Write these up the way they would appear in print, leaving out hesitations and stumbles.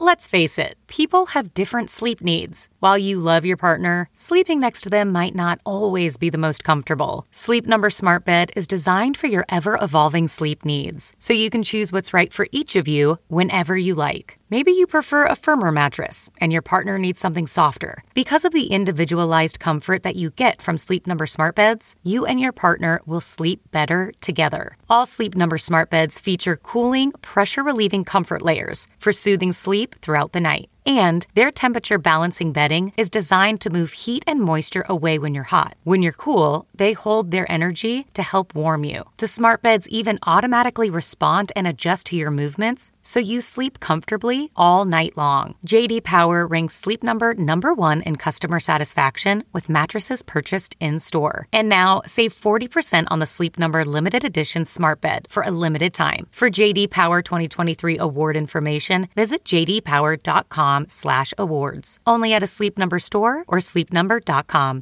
Let's face it, people have different sleep needs. While you love your partner, sleeping next to them might not always be the most comfortable. Sleep Number Smart Bed is designed for your ever-evolving sleep needs, so you can choose what's right for each of you whenever you like. Maybe you prefer a firmer mattress and your partner needs something softer. Because of the individualized comfort that you get from Sleep Number Smart Beds, you and your partner will sleep better together. All Sleep Number Smart Beds feature cooling, pressure-relieving comfort layers for soothing sleep throughout the night. And their temperature balancing bedding is designed to move heat and moisture away when you're hot. When you're cool, they hold their energy to help warm you. The smart beds even automatically respond and adjust to your movements, so you sleep comfortably all night long. J.D. Power ranks Sleep Number #1 in customer satisfaction with mattresses purchased in-store. And now, save 40% on the Sleep Number limited edition smart bed for a limited time. For J.D. Power 2023 award information, visit jdpower.com/awards. Only at a Sleep Number store or sleepnumber.com.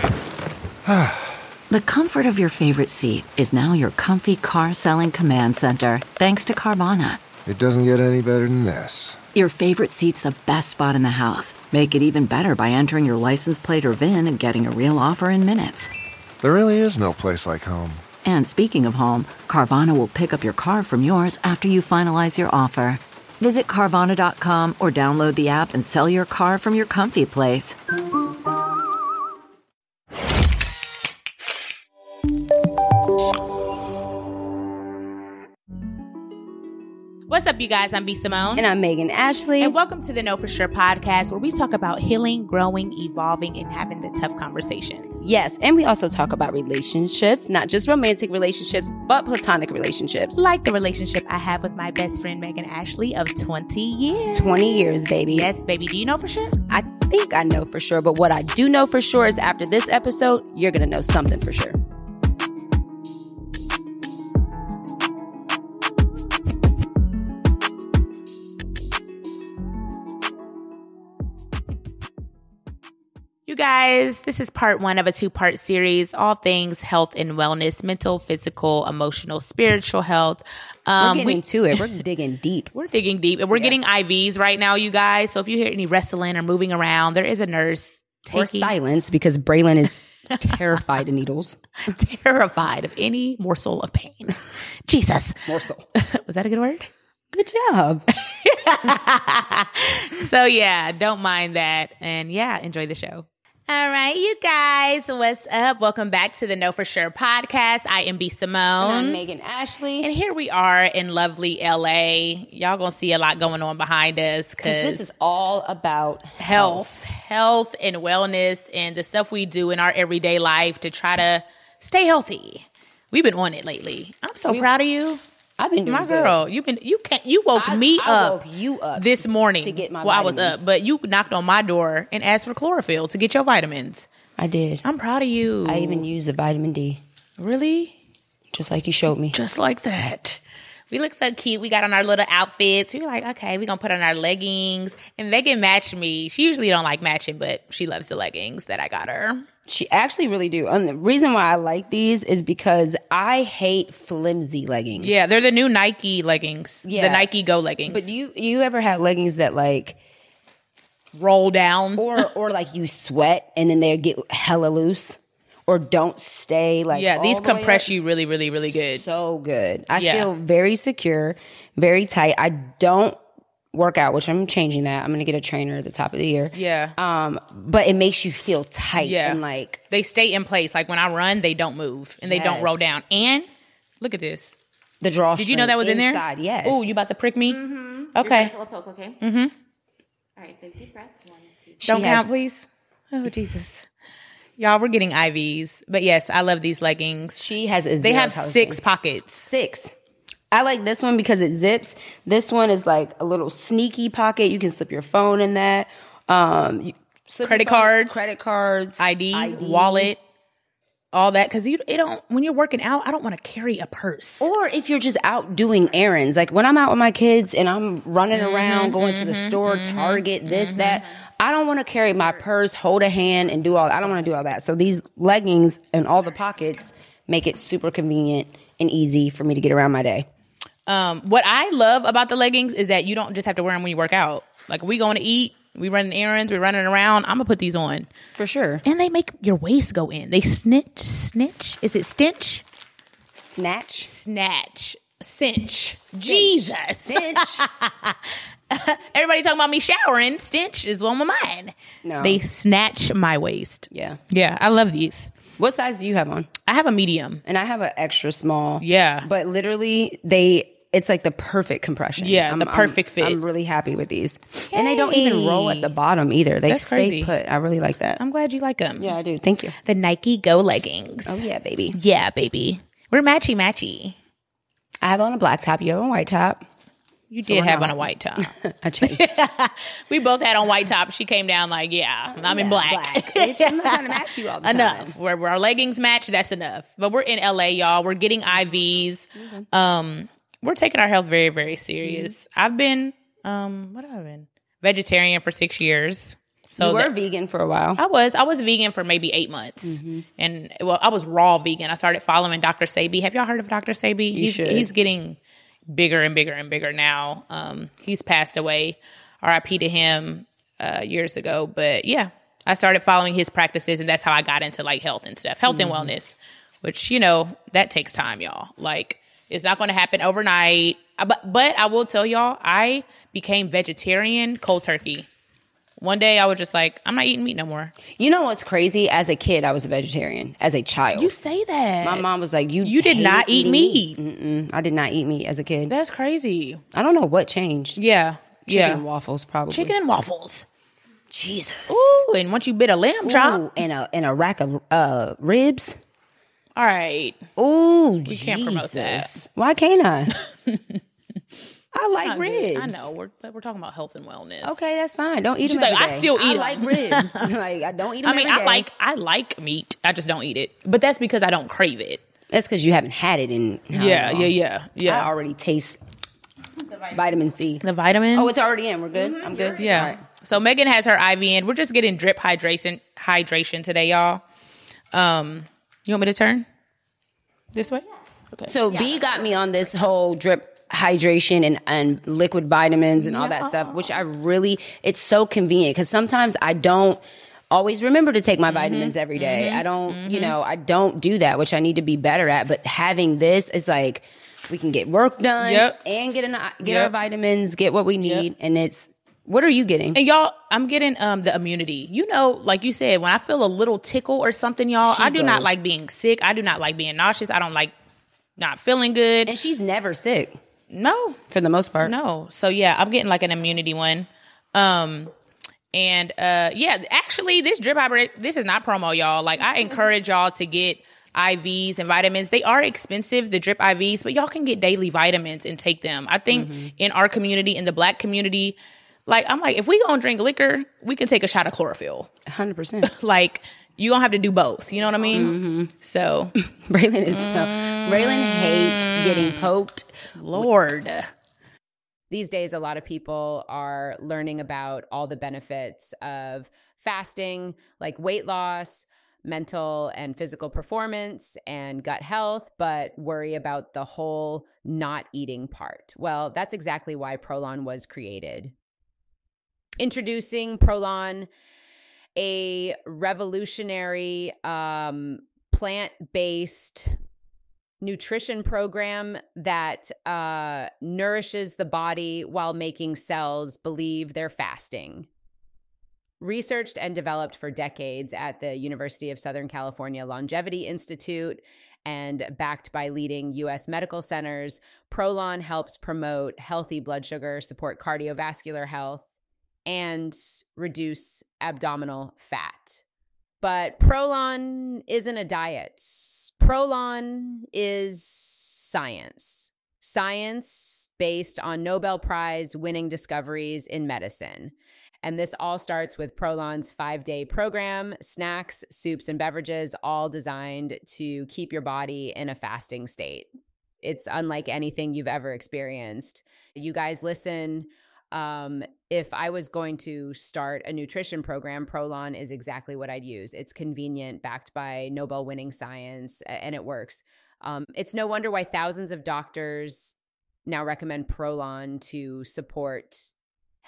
The comfort of your favorite seat is now your comfy car selling command center, thanks to Carvana. It doesn't get any better than this. Your favorite seat's the best spot in the house. Make it even better by entering your license plate or VIN and getting a real offer in minutes. There really is no place like home. And speaking of home, Carvana will pick up your car from yours after you finalize your offer. Visit Carvana.com or download the app and sell your car from your comfy place. What's up, you guys? I'm B. Simone. And I'm Megan Ashley. And welcome to the Know For Sure podcast, where we talk about healing, growing, evolving, and having the tough conversations. Yes, and we also talk about relationships, not just romantic relationships, but platonic relationships. Like the relationship I have with my best friend, Megan Ashley, of 20 years. 20 years, baby. Yes, baby. Do you know for sure? I think I know for sure, but what I do know for sure is after this episode, you're going to know something for sure. You guys, this is part 1 of a 2-part series, all things health and wellness, mental, physical, emotional, spiritual health. We're getting to it. We're digging deep. We're digging deep. And we're getting IVs right now, you guys. So if you hear any wrestling or moving around, there is a nurse taking... Or silence, because Braylon is terrified of needles. Terrified of any morsel of pain. Jesus. Morsel. Was that a good word? Good job. So yeah, don't mind that. And yeah, enjoy the show. All right, you guys, what's up? Welcome back to the Know For Sure podcast. I am B. Simone. And I'm Megan Ashley. And here we are in lovely LA. Y'all gonna see a lot going on behind us. Because this is all about health and wellness and the stuff we do in our everyday life to try to stay healthy. We've been on it lately. I'm so proud of you. I've been doing my girl. Good. You woke me up. Woke you up this morning to get my while vitamins. I was up, but you knocked on my door and asked for chlorophyll to get your vitamins. I did. I'm proud of you. I even used the vitamin D. Really? Just like you showed me. Just like that. We look so cute. We got on our little outfits. We were like, okay, we're going to put on our leggings. And Megan matched me. She usually don't like matching, but she loves the leggings that I got her. She actually really do. And the reason why I like these is because I hate flimsy leggings. Yeah, they're the new Nike leggings. Yeah. The Nike Go leggings. But you ever had leggings that like roll down? Or like you sweat and then they get hella loose? Or don't stay like these compress you really, really, really good. So good. I feel very secure, very tight. I don't work out, which I'm changing that. I'm going to get a trainer at the top of the year. Yeah. But it makes you feel tight and like they stay in place. Like when I run, they don't move and they don't roll down. And look at this. The drawstring. Did you know that was in there? Inside, yes. Oh, you about to prick me? Mm-hmm. Okay. You're poke, okay? Mm-hmm. All right, big deep breath. 1, 2. Don't count, please. Oh, Jesus. Y'all, we're getting IVs. But yes, I love these leggings. She has They have 6 pockets. 6. I like this one because it zips. This one is like a little sneaky pocket. You can slip your phone in that. Credit cards, ID, wallet, all that. Because when you're working out, I don't want to carry a purse. Or if you're just out doing errands, like when I'm out with my kids and I'm running around, going to the store, Target, that. I don't want to carry my purse, hold a hand, and do all that. I don't want to do all that. So these leggings and all the pockets make it super convenient and easy for me to get around my day. What I love about the leggings is that you don't just have to wear them when you work out. Like, we going to eat, we running errands, we running around, I'm going to put these on. For sure. And they make your waist go in. They snitch. Is it stench? Snatch. Cinch. Jesus. Cinch. Everybody talking about me showering. Stench is on my mind. No. They snatch my waist. Yeah. Yeah, I love these. What size do you have on? I have a medium. And I have an extra small. Yeah. But literally, it's like the perfect compression. Yeah, the perfect fit. I'm really happy with these. And they don't even roll at the bottom either. They That's stay crazy. put. I really like that. I'm glad you like them. Yeah, I do. Thank you. The Nike Go leggings. Oh, yeah, baby. Yeah, baby. We're matchy. I have on a black top. You have a white top. You did have on a white top. I changed. We both had on white tops. She came down like, I'm in black. Bitch, I'm not trying to match you all the time. Enough. Where our leggings match, that's enough. But we're in LA, y'all. We're getting IVs. We're taking our health very, very serious. I've been, what have I been? Vegetarian for 6 years. So you were vegan for a while. I was vegan for maybe 8 months. And I was raw vegan. I started following Dr. Sebi. Have y'all heard of Dr. Sebi? He's getting bigger and bigger and bigger now. He's passed away. RIP to him years ago. But yeah, I started following his practices, and that's how I got into like health and stuff, health and wellness, which, that takes time, y'all. Like, it's not going to happen overnight. But I will tell y'all, I became vegetarian cold turkey. One day I was just like, I'm not eating meat no more. You know what's crazy? As a kid, I was a vegetarian. As a child. You say that. My mom was like, you did not eat meat. I did not eat meat as a kid. That's crazy. I don't know what changed. Yeah. Chicken and waffles, probably. Chicken and waffles. Jesus. Ooh, and once you bit a lamb chop. Ooh, and a rack of ribs. All right. Ooh, We can't promote that. Why can't I? I like ribs. I know, but we're talking about health and wellness. Okay, that's fine. Don't eat She's them like, every I day. still eat I 'em. like ribs. Like, I don't eat them I mean, every day. I like meat. I just don't eat it. But that's because I don't crave it. That's because you haven't had it in how long? Yeah. I already taste vitamin C. The vitamin. Oh, it's already in. We're good? I'm good? Yeah. All right. So Megan has her IV in. We're just getting drip hydration today, y'all. You want me to turn this way? Okay. So B got me on this whole drip hydration and liquid vitamins and all that stuff, which it's so convenient because sometimes I don't always remember to take my vitamins every day. I don't, I don't do that, which I need to be better at. But having this is like, we can get work done and get our vitamins, get what we need. And what are you getting? And y'all, I'm getting the immunity. Like you said, when I feel a little tickle or something, y'all, I do not like being sick. I do not like being nauseous. I don't like not feeling good. And she's never sick. No. For the most part. No. So yeah, I'm getting like an immunity one. Actually this drip hybrid, this is not promo, y'all. Like, I encourage y'all to get IVs and vitamins. They are expensive, the drip IVs, but y'all can get daily vitamins and take them. I think in our community, in the Black community, like, I'm like, if we gonna drink liquor, we can take a shot of chlorophyll. 100%. Like, you don't have to do both. You know what I mean? So Braylon hates getting poked. Lord. These days, a lot of people are learning about all the benefits of fasting, like weight loss, mental and physical performance, and gut health, but worry about the whole not eating part. Well, that's exactly why Prolon was created. Introducing Prolon, a revolutionary plant-based nutrition program that nourishes the body while making cells believe they're fasting. Researched and developed for decades at the University of Southern California Longevity Institute and backed by leading U.S. medical centers, Prolon helps promote healthy blood sugar, support cardiovascular health, and reduce abdominal fat. But Prolon isn't a diet. Prolon is science. Science based on Nobel Prize winning discoveries in medicine. And this all starts with Prolon's 5-day program, snacks, soups, and beverages, all designed to keep your body in a fasting state. It's unlike anything you've ever experienced. You guys listen. If I was going to start a nutrition program, Prolon is exactly what I'd use. It's convenient, backed by Nobel-winning science, and it works. It's no wonder why thousands of doctors now recommend Prolon to support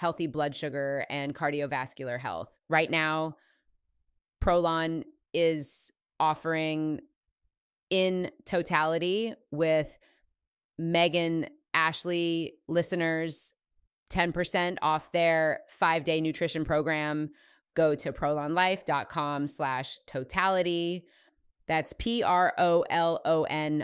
healthy blood sugar, and cardiovascular health. Right now, Prolon is offering in totality with Megan Ashley listeners 10% off their 5-day nutrition program. Go to prolonlife.com/totality. That's PROLON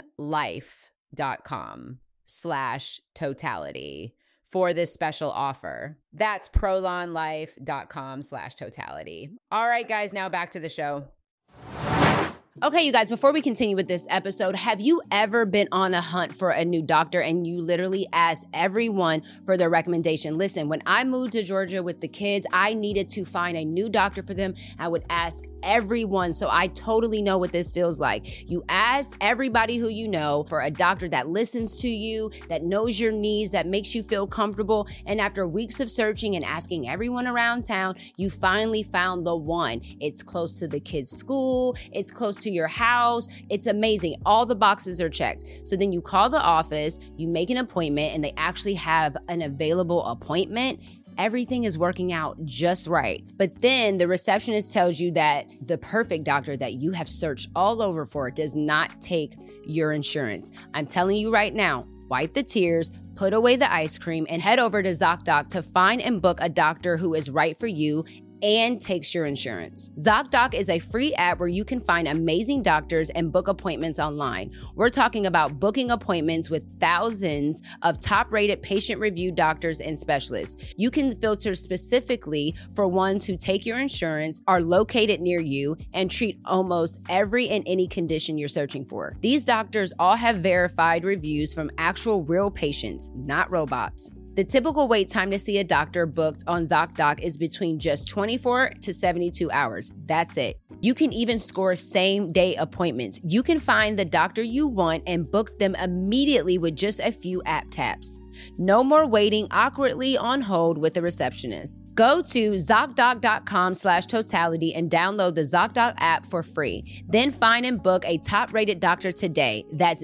life.com/totality for this special offer. That's prolonlife.com/totality. All right, guys, now back to the show. Okay, you guys, before we continue with this episode, have you ever been on a hunt for a new doctor and you literally asked everyone for their recommendation? Listen, when I moved to Georgia with the kids, I needed to find a new doctor for them. I would ask everyone, so I totally know what this feels like. You ask everybody who you know for a doctor that listens to you, that knows your needs, that makes you feel comfortable, and after weeks of searching and asking everyone around town, you finally found the one. It's close to the kids' school, it's close to your house, it's amazing. All the boxes are checked. So then you call the office, you make an appointment, and they actually have an available appointment. Everything is working out just right. But then the receptionist tells you that the perfect doctor that you have searched all over for does not take your insurance. I'm telling you right now, wipe the tears, put away the ice cream, and head over to ZocDoc to find and book a doctor who is right for you and takes your insurance. ZocDoc is a free app where you can find amazing doctors and book appointments online. We're talking about booking appointments with thousands of top-rated patient-reviewed doctors and specialists. You can filter specifically for ones who take your insurance, are located near you, and treat almost every and any condition you're searching for. These doctors all have verified reviews from actual real patients, not robots. The typical wait time to see a doctor booked on ZocDoc is between just 24 to 72 hours. That's it. You can even score same-day appointments. You can find the doctor you want and book them immediately with just a few app taps. No more waiting awkwardly on hold with a receptionist. Go to ZocDoc.com/totality and download the ZocDoc app for free. Then find and book a top-rated doctor today. That's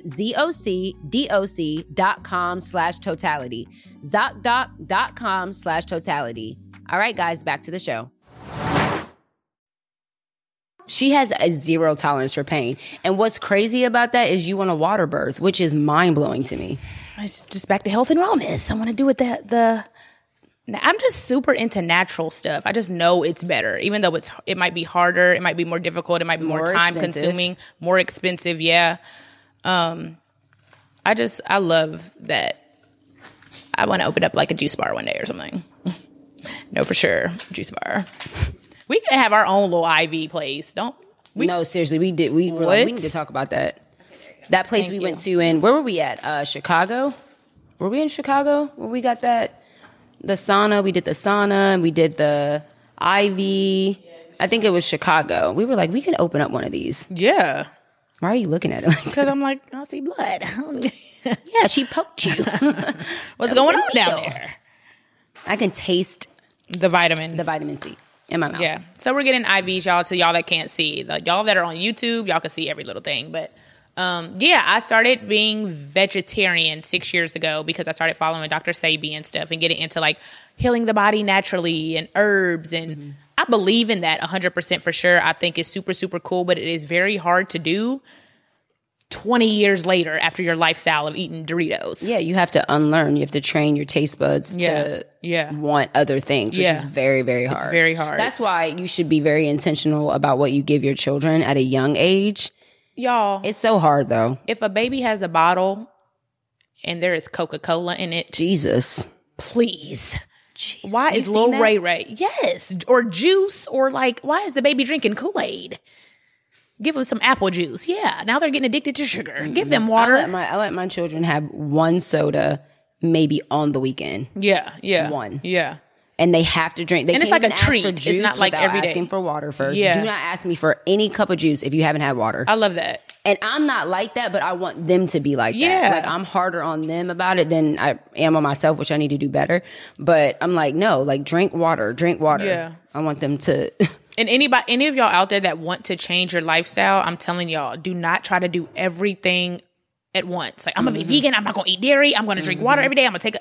ZocDoc.com/totality. ZocDoc.com/totality. All right, guys, back to the show. She has a zero tolerance for pain. And what's crazy about that is you want a water birth, which is mind-blowing to me. It's just back to health and wellness. I want to do it I'm just super into natural stuff. I just know it's better, even though it might be harder, it might be more difficult, it might be more time consuming, more expensive. Yeah. I love that. I want to open up like a juice bar one day or something. No, for sure. Juice bar. We can have our own little IV place. Don't we? No, seriously. We did. We were like, we need to talk about that. That place we went to in, where were we at? Chicago? Were we in Chicago? Where we got that? The sauna. We did the sauna and we did the IV. I think it was Chicago. We were like, we can open up one of these. Yeah. Why are you looking at it like that? Because I'm like, I see blood. Yeah, she poked you. What's going on down there? I can taste the vitamins. The vitamin C in my mouth. Yeah. So we're getting IVs, y'all, to y'all that can't see. Y'all that are on YouTube, y'all can see every little thing. But I started being vegetarian 6 years ago because I started following Dr. Sebi and stuff and getting into like healing the body naturally and herbs. And I believe in that 100% for sure. I think it's super, super cool, but it is very hard to do 20 years later after your lifestyle of eating Doritos. Yeah, you have to unlearn. You have to train your taste buds to want other things, which is very, very hard. It's very hard. That's why you should be very intentional about what you give your children at a young age. Y'all. It's so hard, though. If a baby has a bottle and there is Coca-Cola in it. Jesus. Please. Jesus. Why is Lil Ray Ray? Yes. Or juice. Or like, why is the baby drinking Kool-Aid? Give them some apple juice. Yeah. Now they're getting addicted to sugar. Mm-hmm. Give them water. I let my children have one soda maybe on the weekend. Yeah. Yeah. One. Yeah. And they have to drink. And it's like a treat. It's not like every day. Asking for water first. Yeah. Do not ask me for any cup of juice if you haven't had water. I love that. And I'm not like that, but I want them to be like that. Like I'm harder on them about it than I am on myself, which I need to do better. But I'm like, no, like drink water. Yeah. I want them to. And any of y'all out there that want to change your lifestyle, I'm telling y'all, do not try to do everything at once. Like I'm gonna be vegan. I'm not gonna eat dairy. I'm gonna drink water every day. I'm gonna take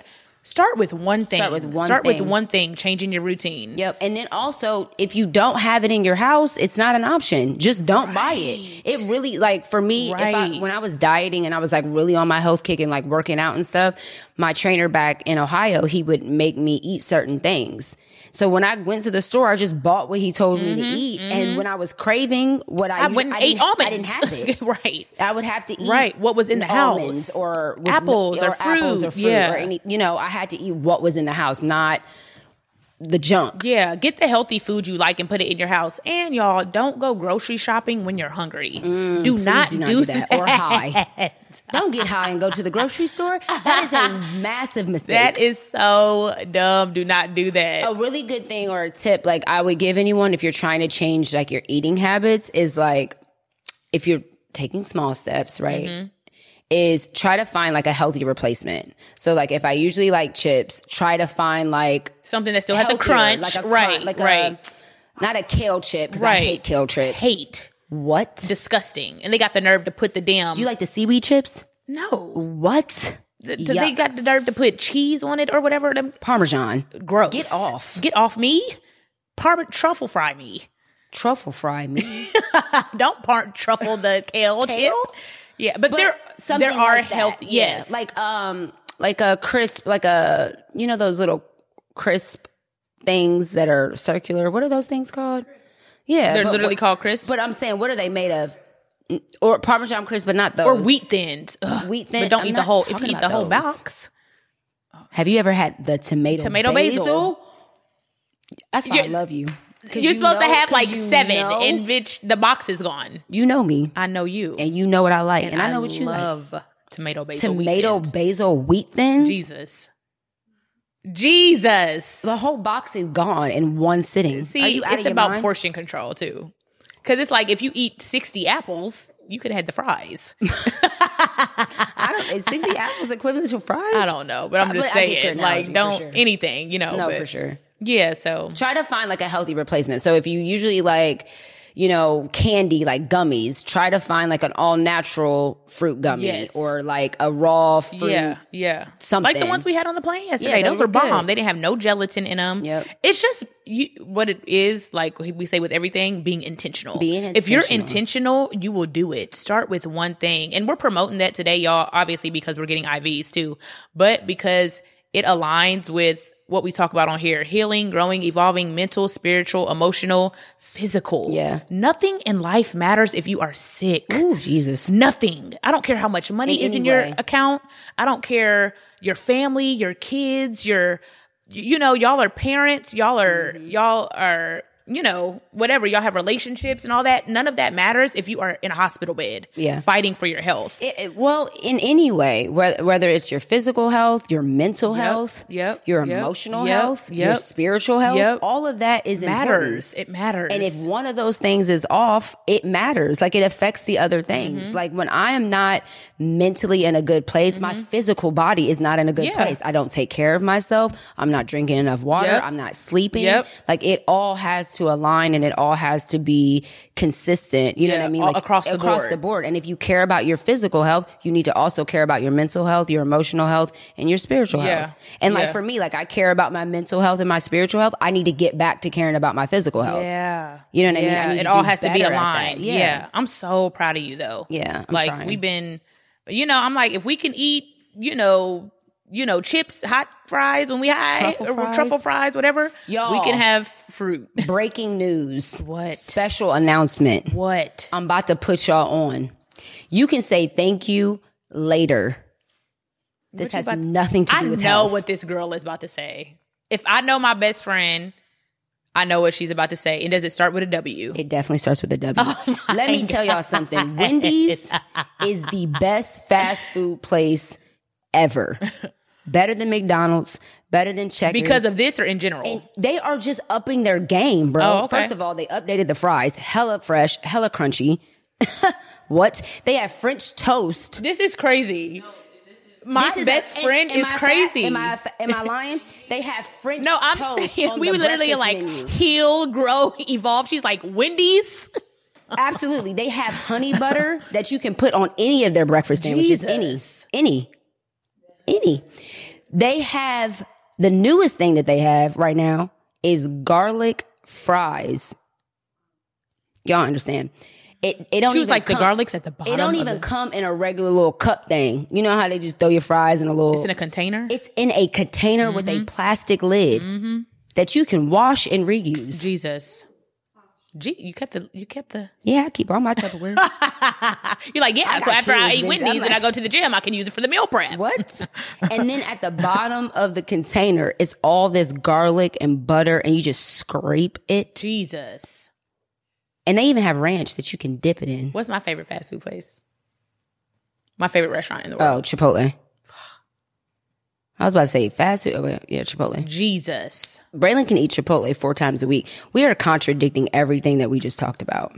Start with one thing. Start with one thing, changing your routine. Yep. And then also, if you don't have it in your house, it's not an option. Just don't buy it. It really, like, for me, when I was dieting and I was like really on my health kick and like working out and stuff, my trainer back in Ohio, he would make me eat certain things. So when I went to the store, I just bought what he told me to eat. And when I was craving what I went and ate almonds. I didn't have it. Right. I would have to eat what was in the almonds house, or apples or fruit, or any. You know, I had to eat what was in the house, not the junk. Yeah, get the healthy food you like and put it in your house. And y'all, don't go grocery shopping when you're hungry. Do not do that. Or high. Don't get high and go to the grocery store. That is a massive mistake. That is so dumb. Do not do that. A really good thing or a tip, like I would give anyone if you're trying to change like your eating habits, is like, if you're taking small steps, right? Is try to find like a healthy replacement. So like if I usually like chips, try to find like something that still has a crunch. Like not a kale chip, because I hate kale chips. What? Disgusting. And they got the nerve to put the damn... Do you like the seaweed chips? No. What? They got the nerve to put cheese on it or whatever. Parmesan. Gross. Get off. Get off me. Truffle fry me. Truffle fry me. Don't truffle the kale chip. Yeah, but there are like healthy. Yes. Yeah. Like a crisp, like a, you know, those little crisp things that are circular. What are those things called? Yeah. They're literally called crisp. But I'm saying, what are they made of? Or Parmesan crisp, but not those. Or wheat thins. Wheat thins. But don't eat the whole, if you eat the whole box. Have you ever had the tomato basil? That's why I love you. You're supposed to have like 7, in which the box is gone. You know me. I know you. And you know what I like. And I know what you love. like. Tomato basil wheat thins. Jesus. The whole box is gone in one sitting. See, it's about portion control too. Because it's like if you eat 60 apples, you could have had the fries. Is 60 apples equivalent to fries? I don't know, but I'm just saying, like, don't anything, you know. No, for sure. Yeah, so try to find like a healthy replacement. So if you usually like, you know, candy, like gummies, try to find like an all natural fruit gummy or like a raw fruit. Yeah. Something. Like the ones we had on the plane yesterday. Those were bomb. They didn't have no gelatin in them. Yep. It's just what it is, like we say with everything, being intentional. If you're intentional, you will do it. Start with one thing. And we're promoting that today, y'all, obviously because we're getting IVs too, but because it aligns with what we talk about on here: healing, growing, evolving, mental, spiritual, emotional, physical. Yeah. Nothing in life matters if you are sick. Ooh, Jesus. Nothing. I don't care how much money is in your account. I don't care your family, your kids, you know, y'all are parents, y'all are, you know, whatever, y'all have relationships and all that. None of that matters if you are in a hospital bed fighting for your health. Well, in any way, whether it's your physical health, your mental health, your emotional health, your spiritual health, all of that is matters. Important. It matters. And if one of those things is off, it matters. Like it affects the other things. Like when I am not mentally in a good place, my physical body is not in a good place. I don't take care of myself. I'm not drinking enough water. I'm not sleeping. Like it all has to align and it all has to be consistent. You know what I mean? Like across the board. And if you care about your physical health, you need to also care about your mental health, your emotional health, and your spiritual health. And like for me, like I care about my mental health and my spiritual health. I need to get back to caring about my physical health. Yeah. You know what I mean? It all has to be aligned. Yeah. I'm so proud of you though. Yeah. I'm like trying. we've been, you know, I'm like, if we can eat, you know, chips, hot fries when we high, truffle fries, whatever. Y'all, we can have fruit. Breaking news. What? Special announcement. What? I'm about to put y'all on. You can say thank you later. This has nothing to do with health. I know what this girl is about to say. If I know my best friend, I know what she's about to say. And does it start with a W? It definitely starts with a W. Let me tell y'all something. Wendy's is the best fast food place ever. Better than McDonald's, better than Checkers. Because of this or in general? And they are just upping their game, bro. Oh, okay. First of all, they updated the fries. Hella fresh, hella crunchy. What? They have French toast. This is crazy. My best friend is crazy. Am I lying? They have French toast. No, I'm saying we were literally like menu. Heal, grow, evolve. She's like Wendy's. Absolutely. They have honey butter that you can put on any of their breakfast sandwiches. Jesus. Any. They have the newest thing that they have right now is garlic fries. Y'all understand? It don't Choose even like come, the garlic's at the bottom. It don't even come in a regular little cup thing. You know how they just throw your fries in a little. It's in a container. It's in a container with a plastic lid that you can wash and reuse. Jesus. You kept the. Yeah, I keep all my Tupperware. You're like, yeah. So after I eat bitch. Wendy's and I go to the gym, I can use it for the meal prep. What? And then at the bottom of the container, it's all this garlic and butter, and you just scrape it. Jesus. And they even have ranch that you can dip it in. What's my favorite fast food place? My favorite restaurant in the world. Oh, Chipotle. I was about to say fast food. Oh, yeah, Chipotle. Jesus. Braylon can eat Chipotle 4 times a week. We are contradicting everything that we just talked about.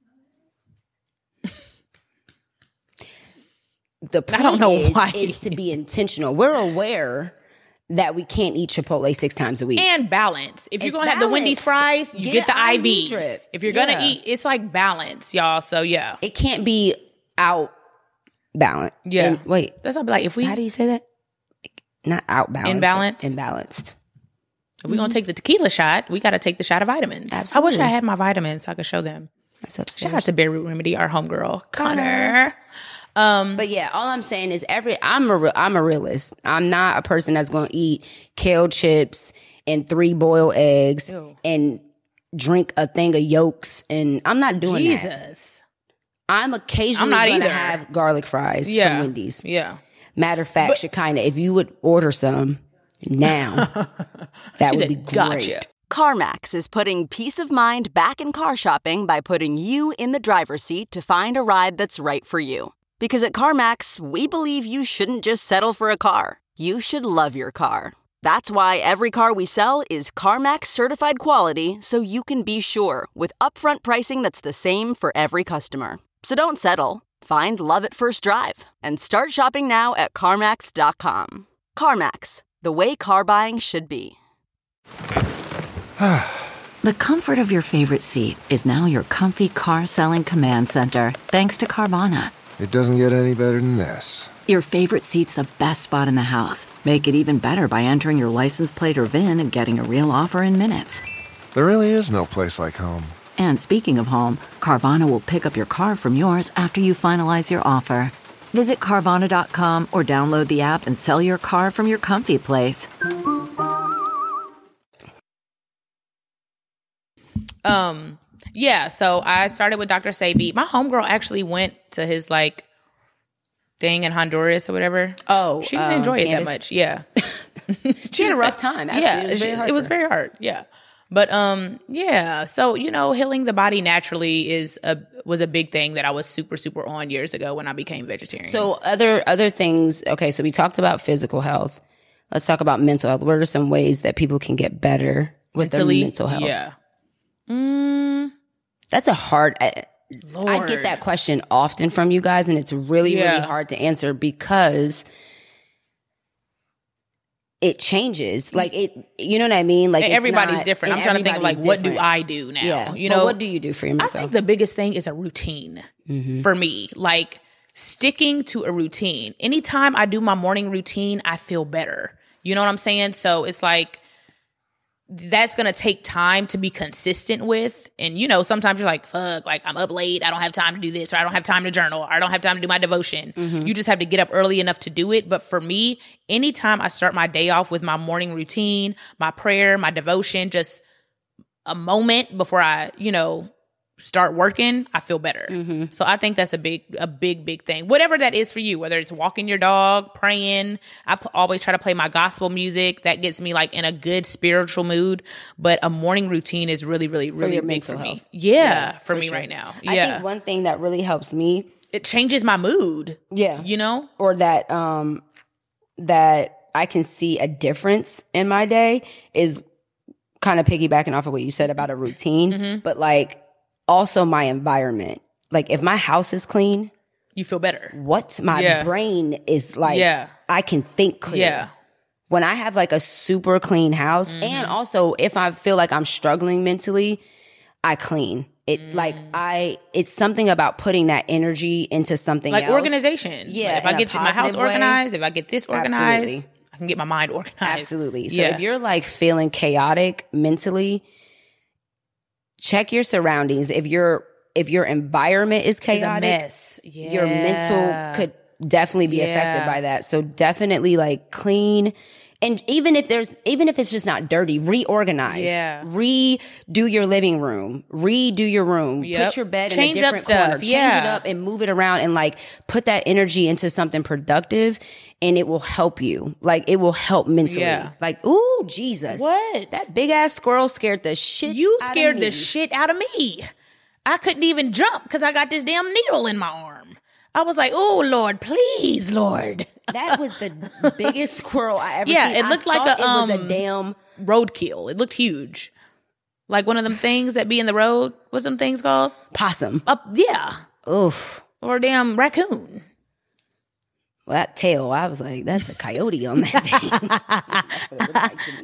The point I don't know why. is to be intentional. We're aware that we can't eat Chipotle 6 times a week. And balance. If you're It's going to have the Wendy's fries, you get the an IV. drip. If you're going to Yeah. eat, it's like balance, y'all. So, yeah. It can't be out balanced. Yeah. And, wait, That's how like if we how do you say that? Not out balanced. Imbalanced? Imbalanced. if we're going to take the tequila shot, we got to take the shot of vitamins. Absolutely. I wish I had my vitamins so I could show them. That's upstairs. Shout out to Bare Root Remedy, our homegirl, Connor. But yeah, all I'm saying is I'm a realist. I'm not a person that's going to eat kale chips and 3 boiled eggs and drink a thing of yolks. And I'm not doing that. Jesus. I'm occasionally I'm not going to either. have garlic fries from Wendy's. Yeah. Matter of fact, Shekinah, if you would order some now, that She would said, be great. gotcha. CarMax is putting peace of mind back in car shopping by putting you in the driver's seat to find a ride that's right for you. Because at CarMax, we believe you shouldn't just settle for a car. You should love your car. That's why every car we sell is CarMax certified quality, so you can be sure with upfront pricing that's the same for every customer. So don't settle. Find love at first drive and start shopping now at CarMax.com. CarMax, the way car buying should be. The comfort of your favorite seat is now your comfy car selling command center, thanks to Carvana. It doesn't get any better than this. Your favorite seat's the best spot in the house. Make it even better by entering your license plate or VIN and getting a real offer in minutes. There really is no place like home. And speaking of home, Carvana will pick up your car from yours after you finalize your offer. Visit Carvana.com or download the app and sell your car from your comfy place. Yeah, so I started with Dr. Sebi. My homegirl actually went to his like thing in Honduras or whatever. Oh, she didn't enjoy it that Candace? much. Yeah, She had a rough time. Actually. Yeah, it was very hard. Yeah, but yeah. So healing the body naturally was a big thing that I was super on years ago when I became vegetarian. So other things. Okay, so we talked about physical health. Let's talk about mental health. What are some ways that people can get better with their mental health? Yeah. That's a hard. I Lord. get that question often from you guys, and it's really hard to answer because it changes. Like it, you know what I mean? Like And it's everybody's not- different. I'm and trying to think of like, everybody's what do different. I do now? Yeah. But what do you do for your I mental think health? the biggest thing is a routine for me. Like sticking to a routine. Anytime I do my morning routine, I feel better. You know what I'm saying? So it's like, that's going to take time to be consistent with. And, sometimes you're like, fuck, like I'm up late. I don't have time to do this, or I don't have time to journal, or I don't have time to do my devotion. You just have to get up early enough to do it. But for me, anytime I start my day off with my morning routine, my prayer, my devotion, just a moment before I, start working, I feel better. So I think that's a big thing. Whatever that is for you, whether it's walking your dog, praying. I always try to play my gospel music. That gets me like in a good spiritual mood. But a morning routine is really big for me. Yeah, for me sure. right now. I Yeah. think one thing that really helps me, It changes my mood. yeah, Or that that I can see a difference in my day is kind of piggybacking off of what you said about a routine, but like also my environment. Like if my house is clean, you feel better. My brain is like, I can think clear. Yeah. When I have like a super clean house, and also if I feel like I'm struggling mentally, I clean. It's something about putting that energy into something Like else. organization. Yeah, Like if I in a get my house positive way. organized, if I get this organized, Absolutely. I can get my mind organized. Absolutely. So if you're like feeling chaotic mentally, check your surroundings. If your environment is chaotic, it's a mess. Your mental could definitely be affected by that. So definitely like clean. And even if it's just not dirty, reorganize. Yeah. Redo your living room. Redo your room. Yep. Put your bed in a different corner. Change it up and move it around and like put that energy into something productive, and it will help you. Like it will help mentally. Yeah. Like, ooh, Jesus. What? That big ass squirrel scared the shit out of me. The shit out of me. I couldn't even jump because I got this damn needle in my arm. I was like, oh, Lord, please, Lord. That was the biggest squirrel I ever seen. Yeah, it looked like it was a damn roadkill. It looked huge. Like one of them things that be in the road. What's them things called? Possum. Yeah. Oof. Or a damn raccoon. Well, that tail, I was like, that's a coyote on that thing.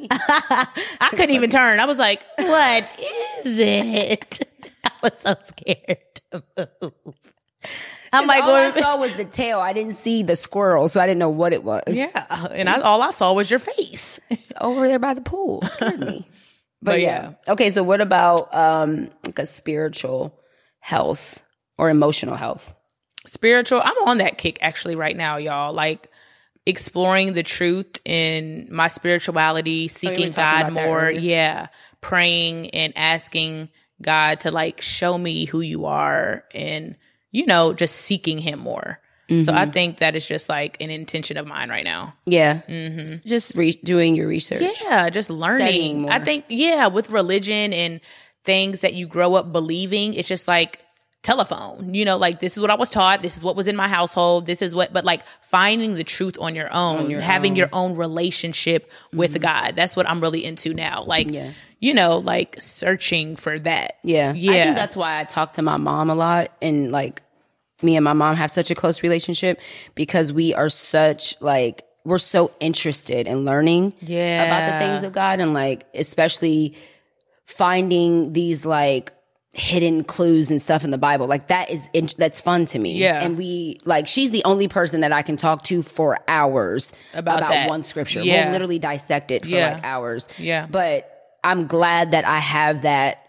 I couldn't even turn. I was like, what is it? I was so scared to move. I'm like, all I saw was the tail. I didn't see the squirrel, so I didn't know what it was. Yeah, and all I saw was your face. It's over there by the pool. It scared me. But yeah. Okay, so what about like a spiritual health or emotional health? Spiritual, I'm on that kick actually right now, y'all. Like exploring the truth in my spirituality, seeking God more. Yeah, praying and asking God to like show me who you are and just seeking him more. Mm-hmm. So I think that is just like an intention of mine right now. Yeah. Mm-hmm. Just doing your research. Yeah. Just learning more. I think, with religion and things that you grow up believing, it's just like telephone, like this is what I was taught. This is what was in my household. This is but like finding the truth on your own, having your own relationship with God. That's what I'm really into now. Like, like searching for that. Yeah. I think that's why I talk to my mom a lot, and like me and my mom have such a close relationship because we are we're so interested in learning about the things of God, and like especially finding these like hidden clues and stuff in the Bible. Like that's fun to me. Yeah. And we she's the only person that I can talk to for hours about one scripture. Yeah. We'll literally dissect it for like hours. Yeah. But I'm glad that I have that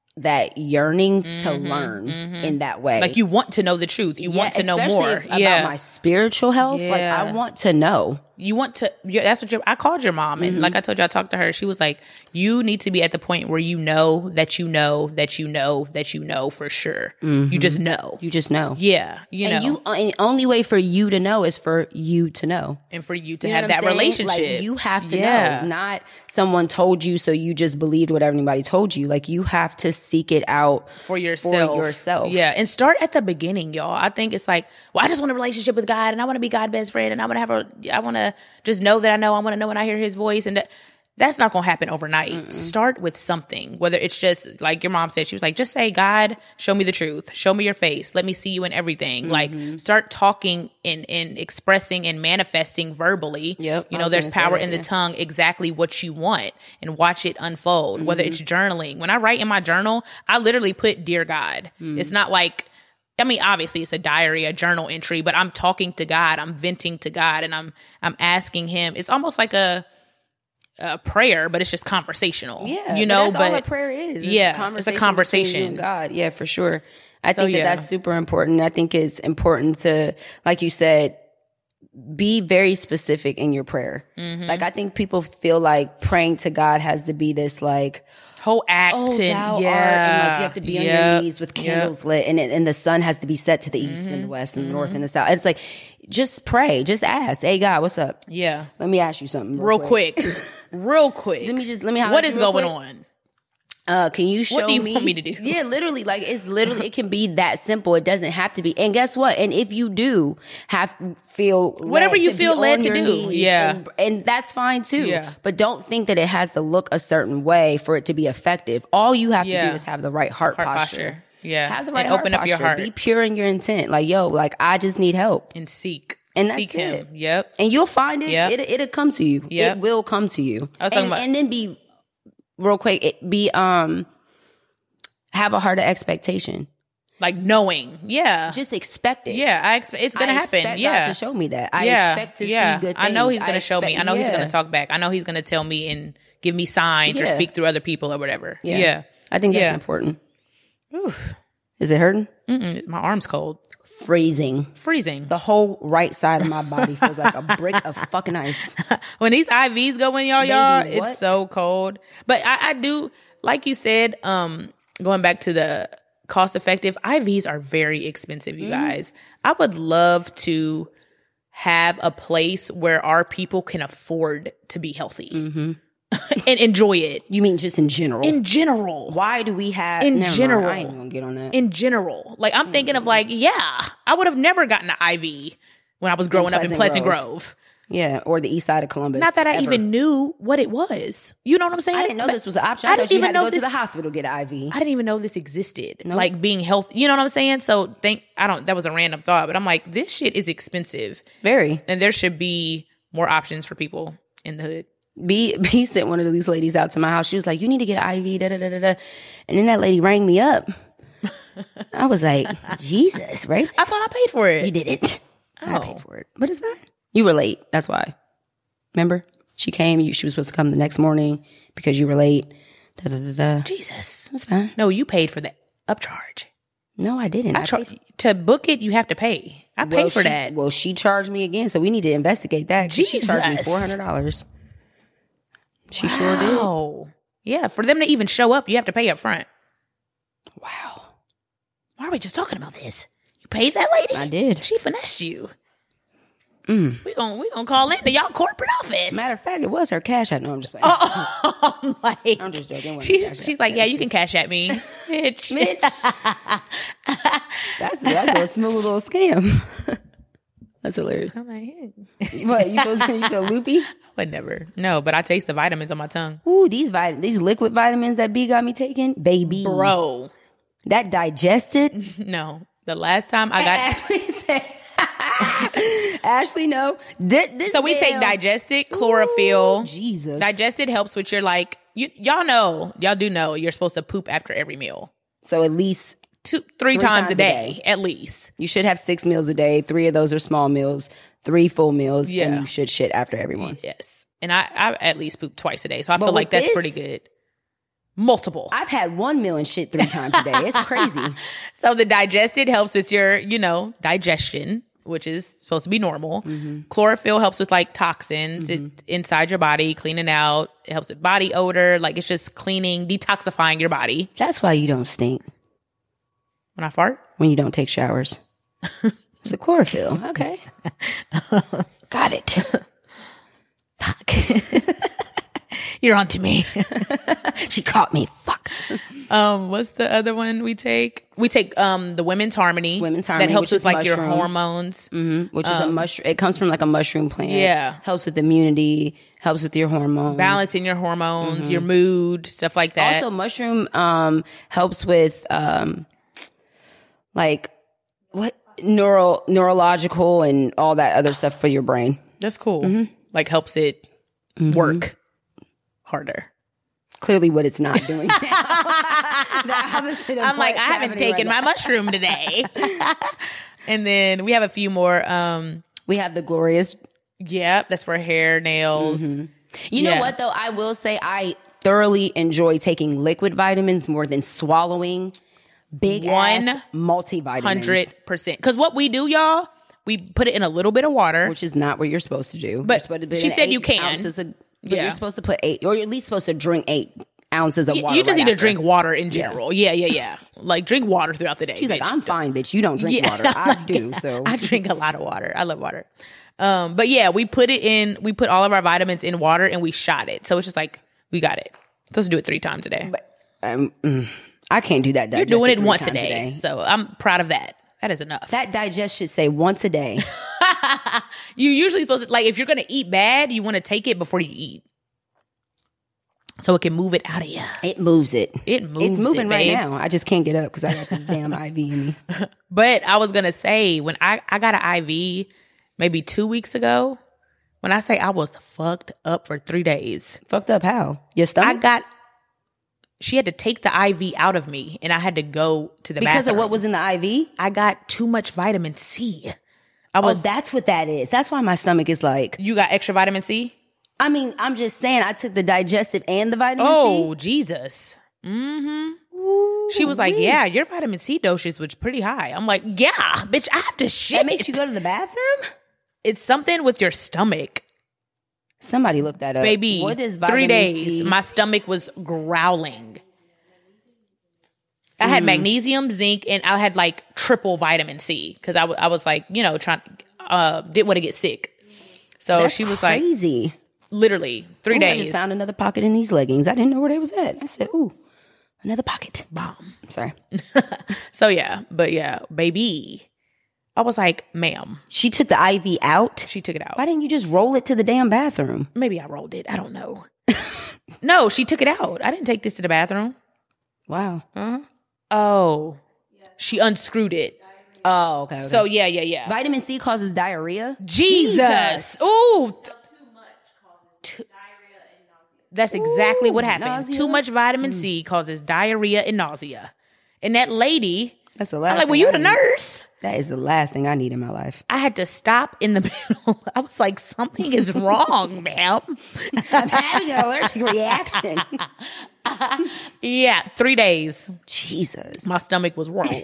yearning to learn in that way. Like you want to know the truth. You want to know more about my spiritual health. Yeah. Like I want to know. You want to, that's what I called your mom. And like I told you, I talked to her. She was like, you need to be at the point where you know that you know that you know that you know for sure. You just know. You just know. Yeah. And the only way for you to know is for you to know. And for you to have that relationship. Like you have to know. Not someone told you so you just believed what everybody told you. Like you have to seek it out for yourself. Yeah. And start at the beginning, y'all. I think it's like, well, I just want a relationship with God and I want to be God's best friend and I want to just know that I know. I want to know when I hear his voice. And that's not going to happen overnight. Start with something, whether it's just like your mom said, she was like, just say, God, show me the truth. Show me your face. Let me see you in everything. Like start talking and expressing and manifesting verbally. Yep. There's power in the tongue, exactly what you want, and watch it unfold, whether it's journaling. When I write in my journal, I literally put Dear God. It's not like, obviously it's a diary, a journal entry, but I'm talking to God, I'm venting to God, and I'm asking him. It's almost like a prayer, but it's just conversational. Yeah, that's all a prayer is. It's a conversation between you and God. Yeah, for sure. I think that's super important. I think it's important to, like you said, be very specific in your prayer. Like I think people feel like praying to God has to be this like whole act, and like you have to be on your knees with candles lit, and the sun has to be set to the east and the west and the north and the south. It's like, just pray, just ask, hey God, what's up? Yeah, let me ask you something real quick. Real quick. Let me. What is going on? Can you show me? What do you want me to do? Yeah, literally, it can be that simple. It doesn't have to be. And guess what? And if you do feel whatever you feel led to do, and that's fine too. Yeah. But don't think that it has to look a certain way for it to be effective. All you have to do is have the right heart posture. Yeah, have the right and open up your heart. Be pure in your intent. Like, I just need help, and seek. And that's seek him. It. Yep. And you'll find it. Yep. It'll come to you. Yep. It will come to you. And then be real quick. Have a heart of expectation. Like knowing. Yeah. Just expect it. Yeah, it's going to happen. Expect Yeah. God to show me that. I expect to see good things. I know he's going to show me. I know he's going to talk back. I know he's going to tell me and give me signs or speak through other people or whatever. Yeah. I think that's important. Oof. Is it hurting? My arm's cold. Freezing. The whole right side of my body feels like a brick of fucking ice. When these IVs go in, y'all, it's so cold. But I do, like you said, going back to the cost effective, IVs are very expensive, you guys. I would love to have a place where our people can afford to be healthy and enjoy it. You mean just in general? In general. Why do we have... In general. I ain't even gonna get on that. In general. Like, I'm thinking of like, I would have never gotten an IV when I was growing up in Pleasant Grove. Yeah, or the east side of Columbus. Not that I even knew what it was. You know what I'm saying? I didn't know this was an option. I thought you had to go to the hospital to get an IV. I didn't even know this existed. Nope. Like being healthy. You know what I'm saying? So that was a random thought, but I'm like, this shit is expensive. Very. And there should be more options for people in the hood. B sent one of these ladies out to my house. She was like, you need to get an IV, da-da-da-da-da. And then that lady rang me up. I was like, Jesus, right? I thought I paid for it. You didn't. I paid for it. But it's fine. You were late. That's why. Remember? She came. She was supposed to come the next morning because you were late. Da-da-da-da. Jesus. That's fine. No, you paid for the upcharge. No, I didn't. To book it, you have to pay. I paid for that. Well, she charged me again, so we need to investigate that. She charged me $400. She sure did. Yeah, for them to even show up, you have to pay up front. Wow. Why are we just talking about this? You paid that lady? I did. She finessed you. We gonna call in to y'all corporate office. Matter of fact, it was her cash app. No, I'm just playing. I'm just joking. She's like, yeah, you can cash at me, bitch. That's a smooth little scam. That's hilarious. I'm like, hey. What, you feel loopy? I would never. No, but I taste the vitamins on my tongue. Ooh, these liquid vitamins that B got me taking, baby. Bro. That digested? No. The last time I got... Ashley said... Ashley, no. So we take digested, chlorophyll. Ooh, Jesus. Digested helps with your y'all do know you're supposed to poop after every meal. So at least... Three times a day, at least. You should have 6 meals a day. 3 of those are small meals, 3 full meals, and you should shit after every one. Yes. And I at least poop twice a day, so I feel like that's pretty good. Multiple. I've had 1 meal and shit 3 times a day. It's crazy. So the digested helps with your, digestion, which is supposed to be normal. Chlorophyll helps with like toxins inside your body, cleaning out. It helps with body odor. Like it's just cleaning, detoxifying your body. That's why you don't stink. When I fart? When you don't take showers. It's the chlorophyll. Okay. Got it. Fuck. You're on to me. She caught me. Fuck. What's the other one we take? We take the Women's Harmony. That helps with like your hormones. Which is a mushroom. It comes from like a mushroom plant. Yeah. Helps with immunity. Helps with your hormones. Balancing your hormones, your mood, stuff like that. Also, mushroom helps with like what neurological and all that other stuff for your brain. That's cool. Like helps it work harder. Clearly what it's not doing now. I'm like, I haven't taken my mushroom today. And then we have a few more. We have the Glorious. Yeah, that's for hair, nails. You know what, though? I will say I thoroughly enjoy taking liquid vitamins more than swallowing big ass multivitamins. 100%. Because what we do, y'all, we put it in a little bit of water. Which is not what you're supposed to do. But she said you can. But you're supposed to put 8, or you're at least supposed to drink 8 ounces of water. You just need to drink water in general. Yeah. Like drink water throughout the day. She's like, I'm fine, bitch. You don't drink water. I do. So I drink a lot of water. I love water. But yeah, we put all of our vitamins in water and we shot it. So it's just like, we got it. Supposed to do it 3 times a day. But, I can't do that. You're doing it once a day. So I'm proud of that. That is enough. That digest should say once a day. You usually supposed to, like, if you're going to eat bad, you want to take it before you eat. So it can move it out of you. It moves it. It's moving right now. I just can't get up because I got this damn IV in me. But I was going to say, when I got an IV maybe 2 weeks ago, when I say I was fucked up for 3 days. Fucked up how? Your stomach? she had to take the IV out of me, and I had to go to the bathroom. Because of what was in the IV? I got too much vitamin C. That's what that is. That's why my stomach is like... You got extra vitamin C? I mean, I'm just saying, I took the digestive and the vitamin C. Oh, Jesus. Mm-hmm. She was like, yeah, your vitamin C dosage was pretty high. I'm like, yeah, bitch, I have to shit. That makes you go to the bathroom? It's something with your stomach. Somebody looked that up. Baby, what is 3 days, C? my stomach was growling. I had magnesium, zinc, and I had like triple vitamin C because I was like, you know, didn't want to get sick. So That's she was crazy. like, literally 3 days. I just found another pocket in these leggings. I didn't know where they was at. I said, ooh, another pocket. Bomb. Sorry. So yeah, but yeah, baby. I was like, ma'am. She took the IV out? She took it out. Why didn't you just roll it to the damn bathroom? Maybe I rolled it. I don't know. No, she took it out. I didn't take this to the bathroom. Wow. Uh-huh. Oh, she unscrewed it. Oh, okay. So yeah. Vitamin C causes diarrhea? Jesus. Ooh. That's exactly what happens. Nausea? Too much vitamin C causes diarrhea and nausea. And that lady, That's the last I'm like, were thing you I the need. nurse? That is the last thing I need in my life. I had to stop in the middle. I was like, something is wrong, ma'am. I'm having an allergic reaction. Yeah, 3 days. Jesus. My stomach was wrong.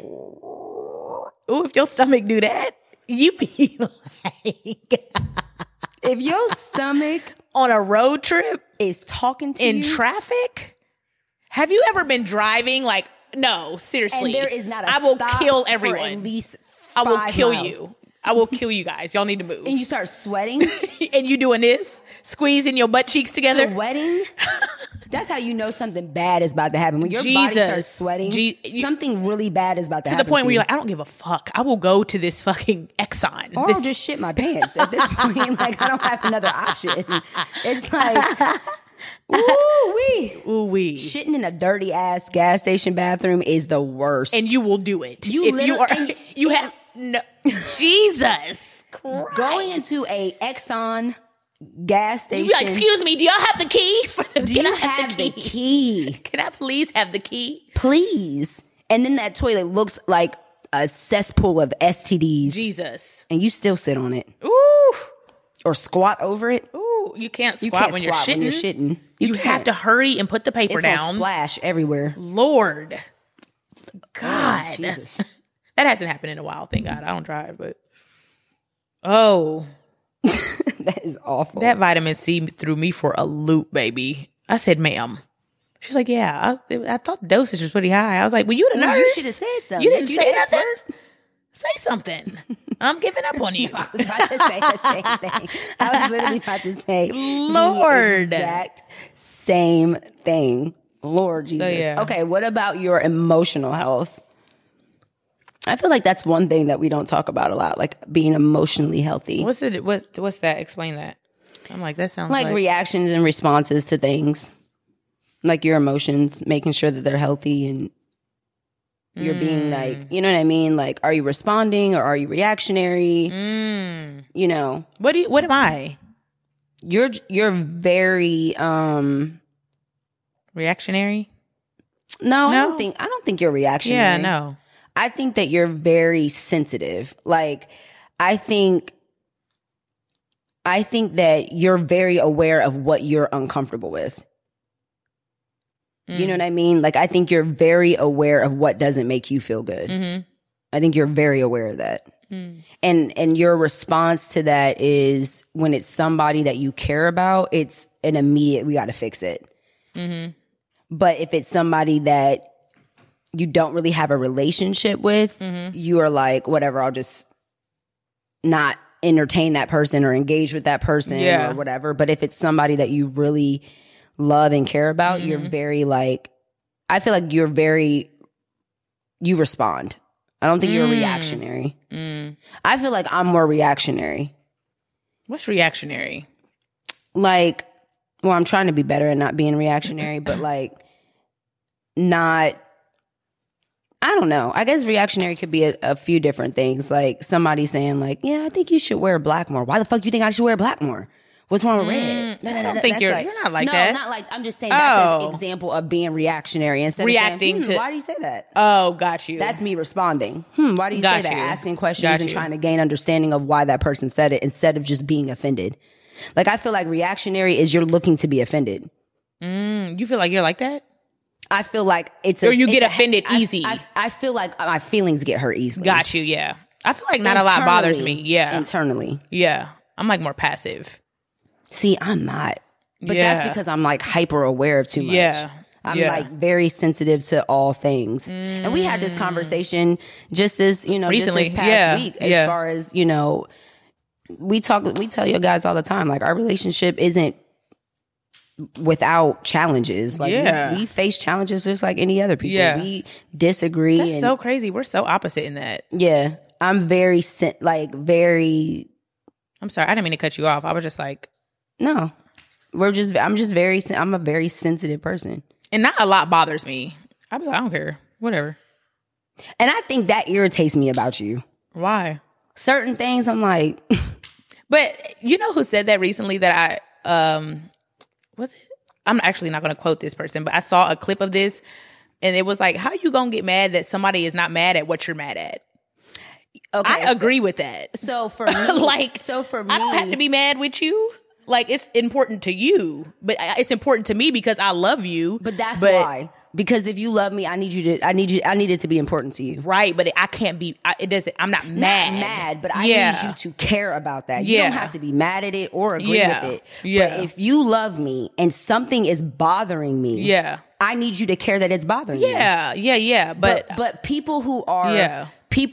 Ooh, if your stomach do that, you be like... If your stomach on a road trip is talking to in you traffic, have you ever been driving? Like, no, seriously. and there is not a I will stop kill for everyone. at least I will 5 kill miles. you. I will kill you guys. Y'all need to move. And you start sweating. And you doing this, squeezing your butt cheeks together. Sweating. That's how you know something bad is about to happen. When your body Jesus. starts sweating, something really bad is about to To happen. the point where you. you're like, I don't give a fuck. I will go to this fucking Exxon. Or This- I'll just shit my pants at this point. Like, I don't have another option. It's like, ooh-wee. Ooh-wee. Shitting in a dirty ass gas station bathroom is the worst. And you will do it. You if you are, literally- you have no. Jesus Christ. Going into a Exxon gas station. You be like, excuse me, do y'all have the key? Do you have the key? Can I please have the key? Please. And then that toilet looks like a cesspool of STDs. Jesus. And you still sit on it. Ooh. Or squat over it. Ooh, you can't You squat, can't when, squat you're when you're shitting. You can't. have to hurry and put the paper It's gonna down. splash everywhere. Lord. God. Jesus. That hasn't happened in a while, thank God. I don't drive, but oh. That is awful. That vitamin C threw me for a loop, baby. I said, ma'am. She's like, yeah, I thought the dosage was pretty high. I was like, well, you the nurse. You should have said something. You didn't You say the nothing. expert. Say something. I'm giving up on you. I was about to say the same thing. I was literally about to say, Lord. the exact same thing. Lord Jesus. So, yeah. Okay, what about your emotional health? I feel like that's one thing that we don't talk about a lot, like being emotionally healthy. What's that? Explain that. I'm like, that sounds like reactions and responses to things, like your emotions, making sure that they're healthy and you're being like, you know what I mean? Like, are you responding or are you reactionary? You know, what am I? You're very reactionary. No, I don't think you're reactionary. Yeah, no. I think that you're very sensitive. Like, I think that you're very aware of what you're uncomfortable with. You know what I mean? Like, I think you're very aware of what doesn't make you feel good. Mm-hmm. I think you're very aware of that. And your response to that is when it's somebody that you care about, it's an immediate, we got to fix it. Mm-hmm. But if it's somebody that you don't really have a relationship with, you are like, whatever, I'll just not entertain that person or engage with that person or whatever. But if it's somebody that you really love and care about, you're very like, I feel like you respond. I don't think you're reactionary. I feel like I'm more reactionary. What's reactionary? Like, well, I'm trying to be better at not being reactionary, but like not, I don't know. I guess reactionary could be a few different things. Like somebody saying like, yeah, I think you should wear black more. Why the fuck do you think I should wear black more? What's wrong with red? I don't think you're not like no, that. No, not like, I'm just saying that's an example of being reactionary instead reacting of saying, to. why do you say that? Oh, got you. That's me responding. Why do you say that? Asking questions and trying to gain understanding of why that person said it instead of just being offended. Like, I feel like reactionary is you're looking to be offended. You feel like you're like that? I feel like or you get offended easy. I feel like my feelings get hurt easily. Got you, yeah. I feel like not a lot bothers me. Yeah. Internally. Yeah. I'm like more passive. See, I'm not. But that's because I'm like hyper aware of too much. Yeah. I'm like very sensitive to all things. And we had this conversation just this, recently, just this past week as far as, we tell you guys all the time, like our relationship isn't without challenges. Like we face challenges just like any other people. Yeah. We disagree. That's so crazy. We're so opposite in that. Yeah. I'm very I'm sorry. I didn't mean to cut you off. I was just like, no, I'm a very sensitive person. And not a lot bothers me. I'll be like, I don't care. Whatever. And I think that irritates me about you. Why? Certain things I'm like. But you know who said that recently that was it? I'm actually not going to quote this person, but I saw a clip of this and it was like, how you going to get mad that somebody is not mad at what you're mad at? Okay, I agree with that. So for me, I don't have to be mad with you. Like, it's important to you, but it's important to me because I love you. But that's why. Because if you love me, I need it to be important to you. Right, but I can't be, I'm not mad. Not mad, but I need you to care about that. You don't have to be mad at it or agree with it. Yeah. But if you love me and something is bothering me, I need you to care that it's bothering you. Yeah. But people who are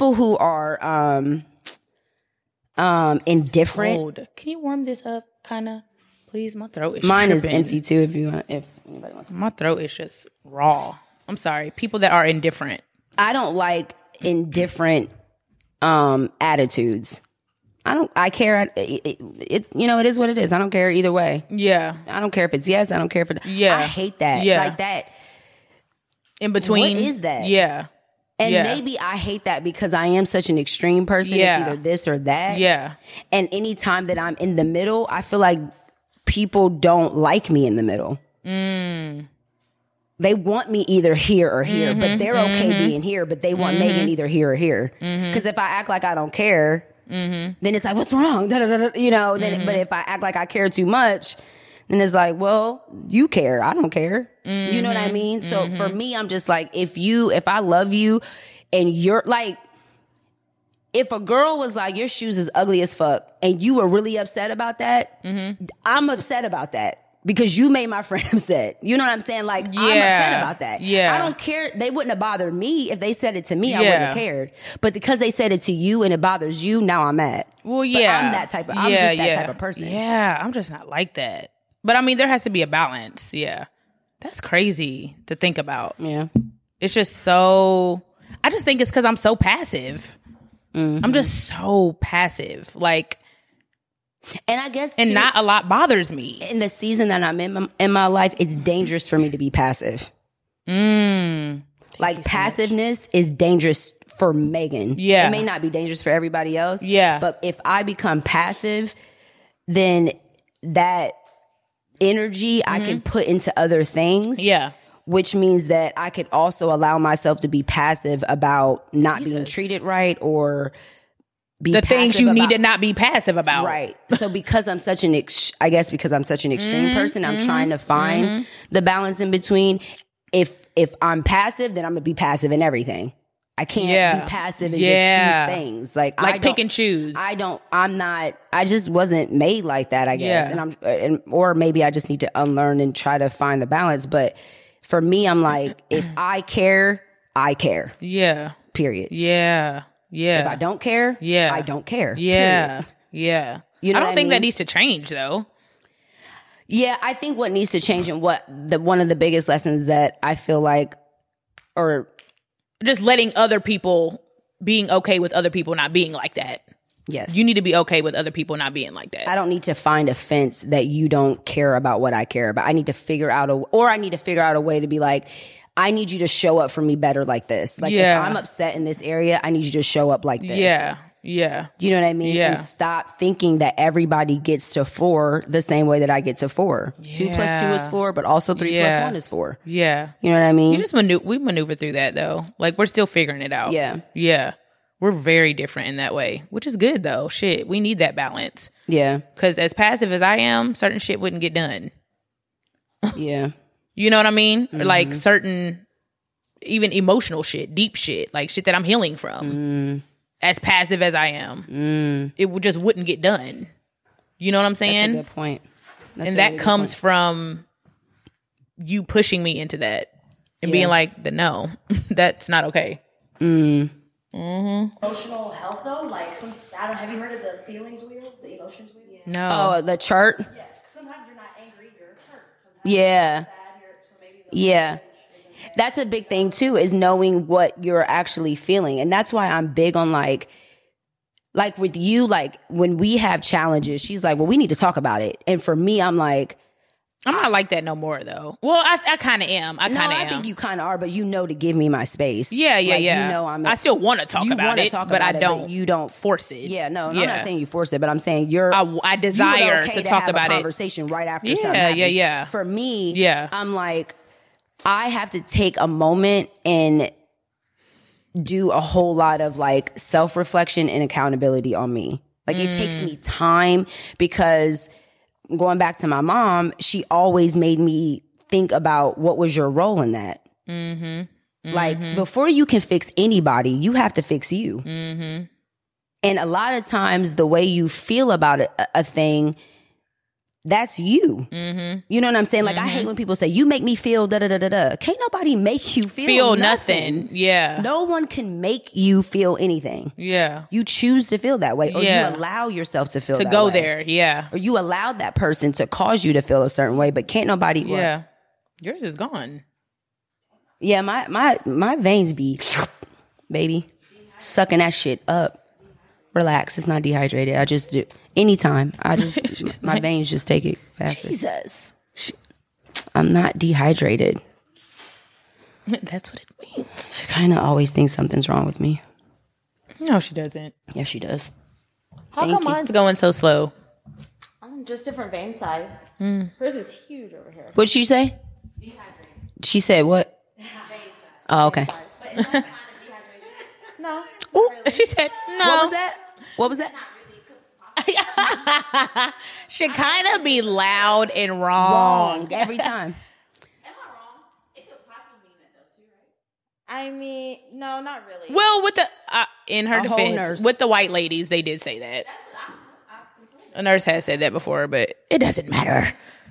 indifferent. Can you warm this up, kind of, please? My throat is mine tripping. is empty too. If anybody wants. My throat is just raw. I'm sorry. People that are indifferent. I don't like indifferent attitudes. I care. It is what it is. I don't care either way. Yeah. I don't care if it's yes. I don't care if it. Yeah. I hate that. Yeah. Like that. In between. What is that? Yeah. And maybe I hate that because I am such an extreme person. It's either this or that. Yeah. And anytime that I'm in the middle, I feel like people don't like me in the middle. They want me either here or here, but they're okay being here, but they want Megan either here or here. Because if I act like I don't care, then it's like, what's wrong? But if I act like I care too much, then it's like, well, you care. I don't care. You know what I mean? So for me, I'm just like, if I love you and you're like, if a girl was like, your shoes is ugly as fuck and you were really upset about that, I'm upset about that. Because you made my friend upset. You know what I'm saying? Like, I'm upset about that. Yeah. I don't care. They wouldn't have bothered me if they said it to me. I wouldn't have cared. But because they said it to you and it bothers you, now I'm mad. Well, yeah. But I'm just that type of person. Yeah, I'm just not like that. But I mean, there has to be a balance. Yeah. That's crazy to think about. Yeah. It's just so, I just think it's because I'm so passive. I'm just so passive. Like, and I guess and not a lot bothers me. In the season that I'm in my life, it's dangerous for me to be passive. Like passiveness is dangerous for Megan. Yeah. It may not be dangerous for everybody else. Yeah. But if I become passive, then that energy I can put into other things. Yeah. Which means that I could also allow myself to be passive about not being treated right or the things you need to not be passive about. Right. So because I'm such an extreme person, I'm trying to find the balance in between. If I'm passive, then I'm going to be passive in everything. I can't be passive in just these things. Like pick and choose. I just wasn't made like that, I guess. And or maybe I just need to unlearn and try to find the balance. But for me, I'm like, if I care, I care. Yeah. Period. Yeah. Yeah. If I don't care, I don't care. Yeah. Period. Yeah. You know I don't think mean? that needs to change though. Yeah, I think what needs to change and one of the biggest lessons that I feel like, or just letting other people, being okay with other people not being like that. Yes. You need to be okay with other people not being like that. I don't need to find offense that you don't care about what I care about. I need to figure out a way to be like, I need you to show up for me better like this. Like if I'm upset in this area, I need you to show up like this. Yeah. Yeah. Do you know what I mean? Yeah. And stop thinking that everybody gets to 4 the same way that I get to 4. Yeah. 2 plus 2 is 4, but also 3 plus 1 is 4. Yeah. You know what I mean? You just we maneuver through that though. Like we're still figuring it out. Yeah. Yeah. We're very different in that way, which is good though. Shit, we need that balance. Yeah. Because as passive as I am, certain shit wouldn't get done. Yeah. You know what I mean? Or like certain, even emotional shit, deep shit, like shit that I'm healing from. As passive as I am, it just wouldn't get done. You know what I'm saying? That's a good point. And that comes from you pushing me into that and being like, no, that's not okay. Emotional health though, like have you heard of the feelings wheel, the emotions wheel? No. Oh, the chart? Yeah, sometimes you're not angry, you're hurt. Sometimes Yeah. you're sad, so maybe Yeah. That's a big thing too, is knowing what you're actually feeling. And that's why I'm big on like with you, like when we have challenges, she's like, well, we need to talk about it. And for me, I'm like, I'm not like that no more though. Well, I kind of am. I think you kind of are, but you know to give me my space. Yeah. You know I still want to talk about it, but I don't. You don't force it. Yeah, no, I'm not saying you force it, but I'm saying I desire okay to talk about a conversation right after something happens. Yeah. For me, I'm like, I have to take a moment and do a whole lot of like self-reflection and accountability on me. Like it takes me time because going back to my mom, she always made me think about what was your role in that. Like before you can fix anybody, you have to fix you. And a lot of times the way you feel about a thing, that's you. You know what I'm saying? Like I hate when people say, you make me feel da-da-da-da-da. Can't nobody make you feel nothing. Yeah. No one can make you feel anything. Yeah. You choose to feel that way, or you allow yourself to feel that way. To go there, yeah. Or you allowed that person to cause you to feel a certain way, but can't nobody... Yeah. Yours is gone. Yeah, my veins be... baby. Sucking that shit up. Relax, it's not dehydrated. I just do... Anytime. My veins just take it faster. Jesus. I'm not dehydrated. That's what it means. She kind of always thinks something's wrong with me. No, she doesn't. Yeah, she does. How come mine's going so slow? Just different vein size. Hers is huge over here. What'd she say? Dehydrated. She said what? Vein size. Oh, okay. But it's not kind of dehydration. No. Ooh, she said no. What was that? Should kind of be loud and wrong. Every time. Am I wrong? It could possibly mean that though too, right? I mean, no, not really. Well, with the in her A whole defense, nurse. with the white ladies, they did say that. That's what A nurse has said that before, but it doesn't matter.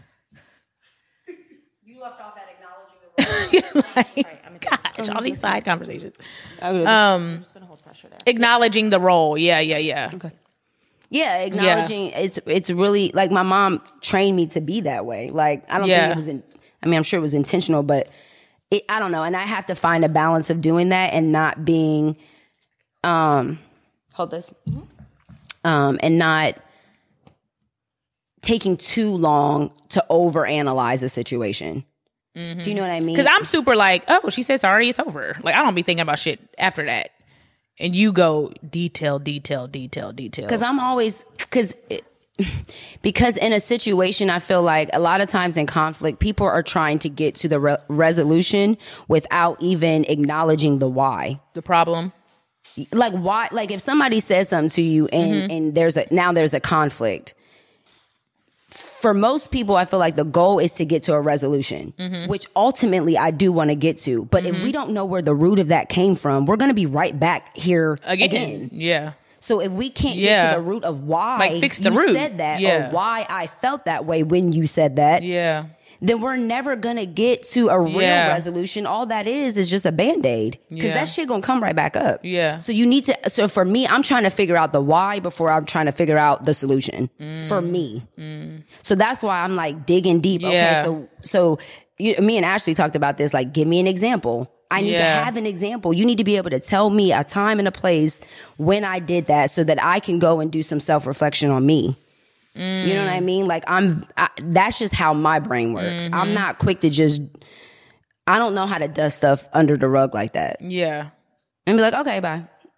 you left off at acknowledging the role. Gosh, all these side conversations. I'm just gonna hold pressure there. Acknowledging the role. Yeah. Okay. Yeah, acknowledging it's really like my mom trained me to be that way. Like I don't think it was I'm sure it was intentional, but I don't know. And I have to find a balance of doing that and not being hold this. And not taking too long to overanalyze a situation. Do you know what I mean? Because I'm super like, oh, she said sorry, it's over. Like I don't be thinking about shit after that. And you go detail. Because I'm always because in a situation, I feel like a lot of times in conflict, people are trying to get to the resolution without even acknowledging the why. The problem. Like why? Like if somebody says something to you and there's a conflict. For most people, I feel like the goal is to get to a resolution, which ultimately I do want to get to. But if we don't know where the root of that came from, we're going to be right back here again. Yeah. So if we can't get to the root of why like fix the you root. said that or why I felt that way when you said that, then we're never going to get to a real resolution. All that is just a Band-Aid because that shit going to come right back up. Yeah. So you need to, so for me, I'm trying to figure out the why before I'm trying to figure out the solution for me. So that's why I'm like digging deep. Yeah. Okay. So me and Ashley talked about this, like, give me an example. I need to have an example. You need to be able to tell me a time and a place when I did that so that I can go and do some self-reflection on me. You know what I mean? Like that's just how my brain works. I'm not quick to I don't know how to dust stuff under the rug like that. Yeah. And be like, okay, bye.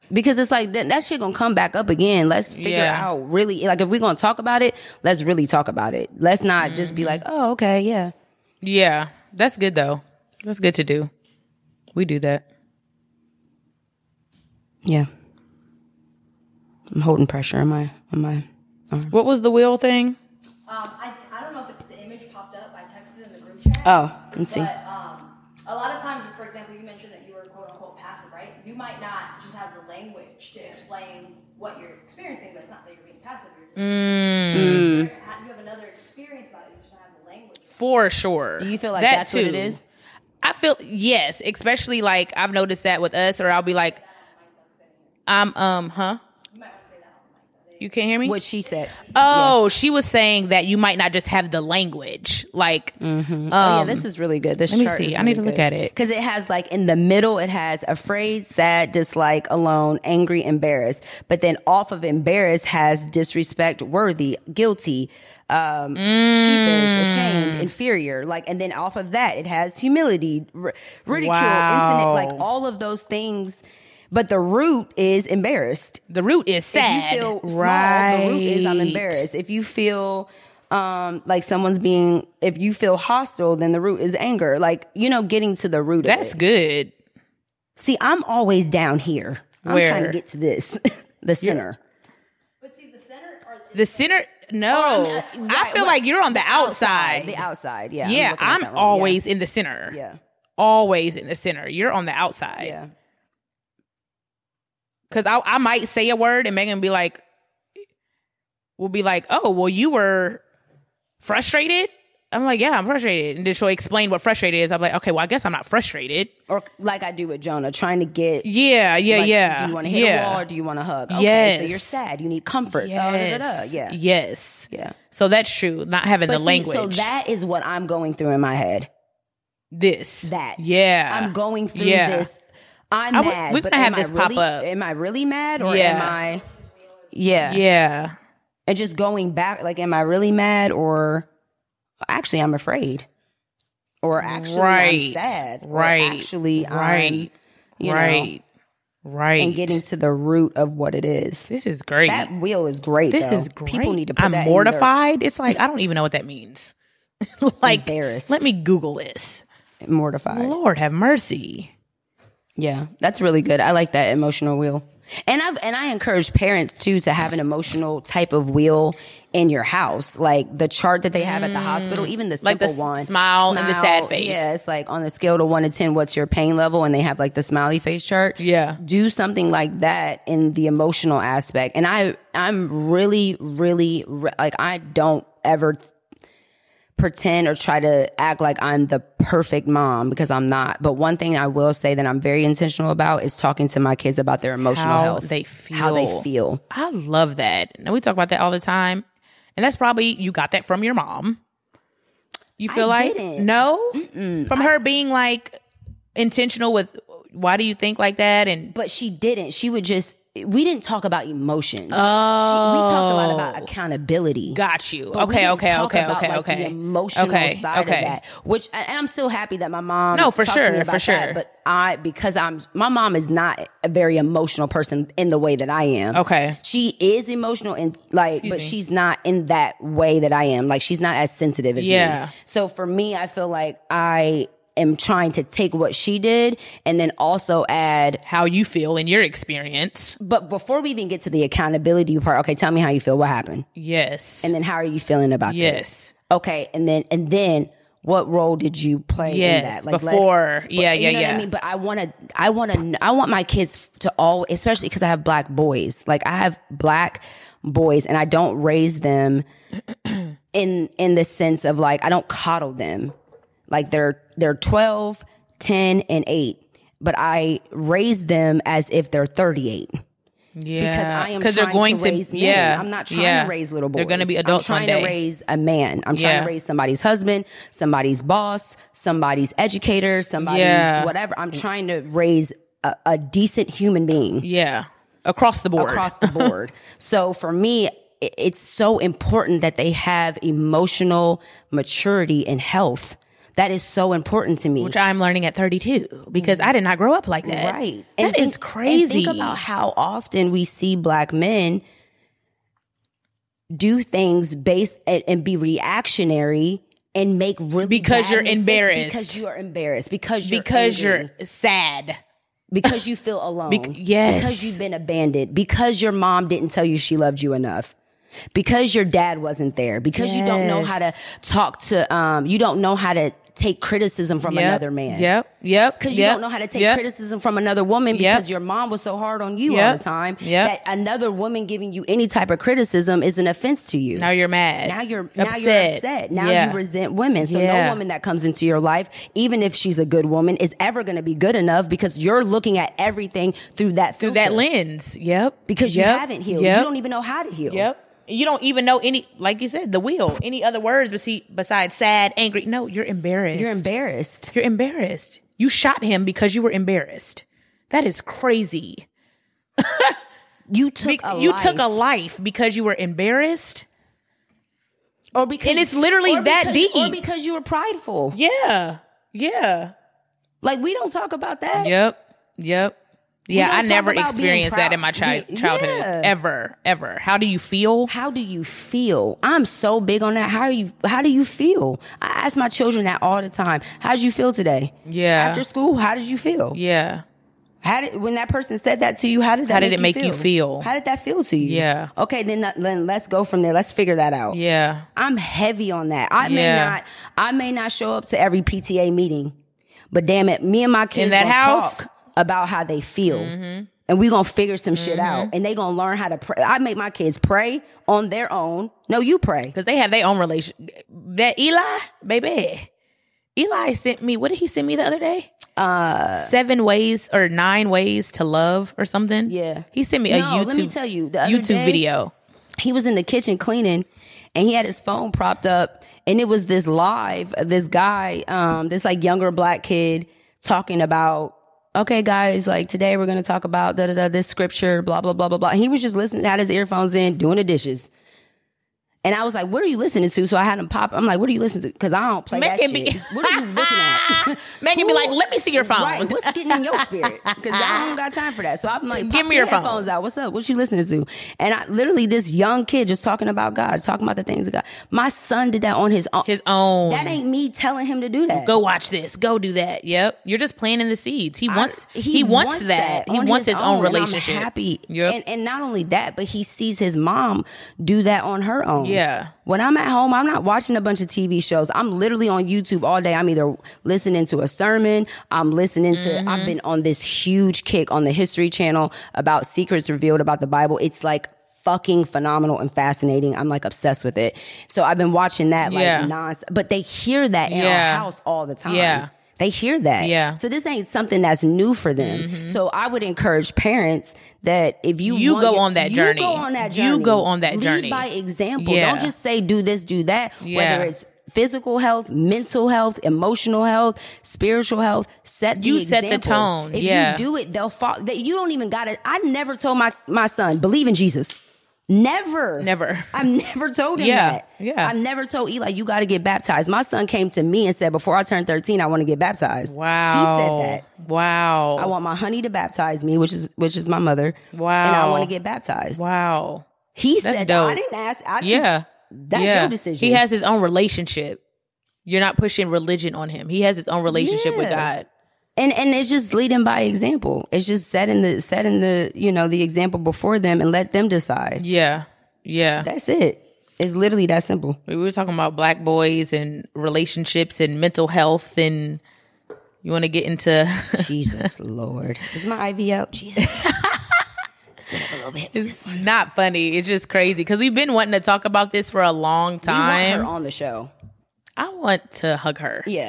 Because it's like that shit gonna come back up again. Let's figure out really, like, if we're gonna talk about it, let's really talk about it. Let's not just be like, oh, okay, yeah. Yeah, that's good though. That's good to do. We do that. Yeah. I'm holding pressure on my arm. What was the wheel thing? I don't know if the image popped up. I texted it in the group chat. Oh, let's see. But a lot of times, for example, you mentioned that you were quote unquote passive, right? You might not just have the language to explain what you're experiencing, but it's not that you're being passive. You're just you have another experience about it. You just don't have the language. For sure. Do you feel like that's what it is? I feel yes, especially like I've noticed that with us, or I'll be like, huh? You can't hear me? What she said. Oh, she was saying that you might not just have the language. Like, yeah, this is really good. This let me chart see. is I need to really look good. at it. Because it has, like, in the middle, it has afraid, sad, dislike, alone, angry, embarrassed. But then off of embarrassed has disrespect, worthy, guilty, sheepish, ashamed, inferior. Like, and then off of that, it has humility, ridicule, incident, like all of those things. But the root is embarrassed. The root is sad. If you feel small, the root is I'm embarrassed. If you feel like someone's if you feel hostile, then the root is anger. Like, getting to the root of it. That's good. See, I'm always down here. I'm trying to get to this, the center. But see, the center, no. I feel like you're on the outside. The outside, yeah. Yeah, I'm always in the center. Yeah. Always in the center. You're on the outside. Yeah. Because I might say a word and Megan will be like, oh, well, you were frustrated? I'm like, yeah, I'm frustrated. And then she'll explain what frustrated is. I'm like, okay, well, I guess I'm not frustrated. Or like I do with Jonah, trying to get... Yeah. Do you want to hit a wall or do you want to hug? Okay, yes. So you're sad. You need comfort. Yes. Yeah. Yes. Yeah. So that's true. Not having the language. So that is what I'm going through in my head. That. Yeah. I'm going through this. I'm mad. We're going to have this pop up. Am I really mad or am I... Yeah. Yeah. And just going back, like, am I really mad or actually I'm afraid? Or actually I'm sad. Right. Or actually right. I'm, Right. And getting to the root of what it is. This is great. That wheel is great. This is great. People need to put that I'm mortified. It's like, I don't even know what that means. Like, embarrassed. Let me Google this. Mortified. Lord have mercy. Yeah, that's really good. I like that emotional wheel. And I encourage parents too to have an emotional type of wheel in your house, like the chart that they have at the hospital, even the simple like the one, smile and the sad face. Yeah, it's like on a scale of 1 to 10, what's your pain level? And they have like the smiley face chart. Yeah, do something like that in the emotional aspect. And I'm really, really like I don't ever pretend or try to act like I'm the perfect mom because I'm not. But one thing I will say that I'm very intentional about is talking to my kids about their emotional health. How they feel. I love that. And we talk about that all the time. And that's probably, you got that from your mom. You feel No? Mm-mm. From her being like intentional with, why do you think like that? But she didn't. She would just, we didn't talk about emotions. We talked a lot about accountability. Got you. Okay. The emotional side of that, which, and I'm still happy that my mom. No, for sure. That, but because my mom is not a very emotional person in the way that I am. Okay. She is emotional and but she's not in that way that I am. Like she's not as sensitive as me. So for me, I feel like I am trying to take what she did and then also add how you feel in your experience. But before we even get to the accountability part, okay, tell me how you feel. What happened? Yes. And then how are you feeling about this? Okay, and then what role did you play in that? Like before, you know what I mean? But I want my kids to especially because I have black boys. Like I have black boys, and I don't raise them in the sense of like I don't coddle them. Like they're 12, 10, and 8, but I raise them as if they're 38. Yeah, because I am trying to raise men. Yeah, I'm not trying to raise little boys. They're going to be adults one day. I'm trying to raise a man. I'm trying to raise somebody's husband, somebody's boss, somebody's educator, somebody's whatever. I'm trying to raise a decent human being. Yeah, across the board. So for me, it's so important that they have emotional maturity and health. That is so important to me. Which I'm learning at 32 because I did not grow up like that. Right. That is crazy. And think about how often we see Black men do things based and be reactionary and make really because bad you're mistakes embarrassed. Because you are embarrassed. Because you're sad. Because you feel alone. Yes. Because you've been abandoned. Because your mom didn't tell you she loved you enough. Because your dad wasn't there. Because you don't know how to talk to, you don't know how to take criticism from another man. Because you don't know how to take criticism from another woman because your mom was so hard on you all the time that another woman giving you any type of criticism is an offense to you. Now you're mad. Now you're upset. Now you resent women. So no woman that comes into your life, even if she's a good woman, is ever going to be good enough because you're looking at everything through that filter. Through that lens. Because you haven't healed. You don't even know how to heal. You don't even know any, like you said, the wheel, any other words besides sad, angry. No, you're embarrassed. You're embarrassed. You're embarrassed. You shot him because you were embarrassed. That is crazy. You took a life because you were embarrassed. Or because, and it's literally that deep. Or because you were prideful. Yeah. Like, we don't talk about that. Yep. Yeah, I never experienced that in my childhood. Ever. How do you feel? How do you feel? I'm so big on that. How do you feel? I ask my children that all the time. How did you feel today? Yeah. After school, how did you feel? Yeah. When that person said that to you, how did it make you feel? How did that feel to you? Yeah. Okay, then let's go from there. Let's figure that out. Yeah. I'm heavy on that. I may not show up to every PTA meeting, but damn it, me and my kids in that house talk about how they feel. And we gonna figure some shit out. And they gonna learn how to pray. I make my kids pray on their own. No, you pray. Because they have their own relation. That Eli, baby. Eli sent me, what did he send me the other day? 7 ways or 9 ways to love or something. Yeah. He sent me a YouTube, let me tell you, the other YouTube day, video. He was in the kitchen cleaning and he had his phone propped up and it was this guy, this like younger Black kid talking about, okay, guys, like today we're going to talk about this scripture, blah, blah, blah, blah, blah. He was just listening, had his earphones in, doing the dishes. And I was like, what are you listening to? So I had him pop. I'm like, what are you listening to? Because I don't play that shit. What are you looking at? Megan be like, let me see your phone. Right, what's getting in your spirit? Because I don't got time for that. So I'm like, give me your phone. Headphones out. What's up? What you listening to? And I literally, this young kid just talking about God, talking about the things of God. My son did that on his own. That ain't me telling him to do that. Go watch this. Go do that. Yep. You're just planting the seeds. He wants that. He wants his own relationship. And I'm happy. Yep. And not only that, but he sees his mom do that on her own. Yeah. When I'm at home, I'm not watching a bunch of TV shows. I'm literally on YouTube all day. I'm either listening to a sermon, I'm listening to, I've been on this huge kick on the History Channel about secrets revealed about the Bible. It's like fucking phenomenal and fascinating. I'm like obsessed with it. So I've been watching that nonstop. But they hear that in our house all the time. Yeah. They hear that. Yeah. So this ain't something that's new for them. So I would encourage parents that if you go on that journey. You go on that journey. You go on that journey. Lead by example. Yeah. Don't just say do this, do that. Yeah. Whether it's physical health, mental health, emotional health, spiritual health, set the example. Set the tone. If you do it, they'll follow. You don't even got it. I never told my son, believe in Jesus. Never. I've never told him that. Yeah. I've never told Eli, you got to get baptized. My son came to me and said, before I turn 13, I want to get baptized. Wow. He said that. Wow. I want my honey to baptize me, which is my mother. Wow. And I want to get baptized. Wow. He That's said dope. that. I didn't ask. That's your decision. He has his own relationship. You're not pushing religion on him. He has his own relationship with God. And it's just leading by example. It's just setting the the example before them and let them decide. Yeah. Yeah. That's it. It's literally that simple. We were talking about Black boys and relationships and mental health, and you want to get into Jesus Lord. Is my IV out? Jesus. Sit up a little bit. It's not funny. It's just crazy because we've been wanting to talk about this for a long time. We want her on the show. I want to hug her. Yeah.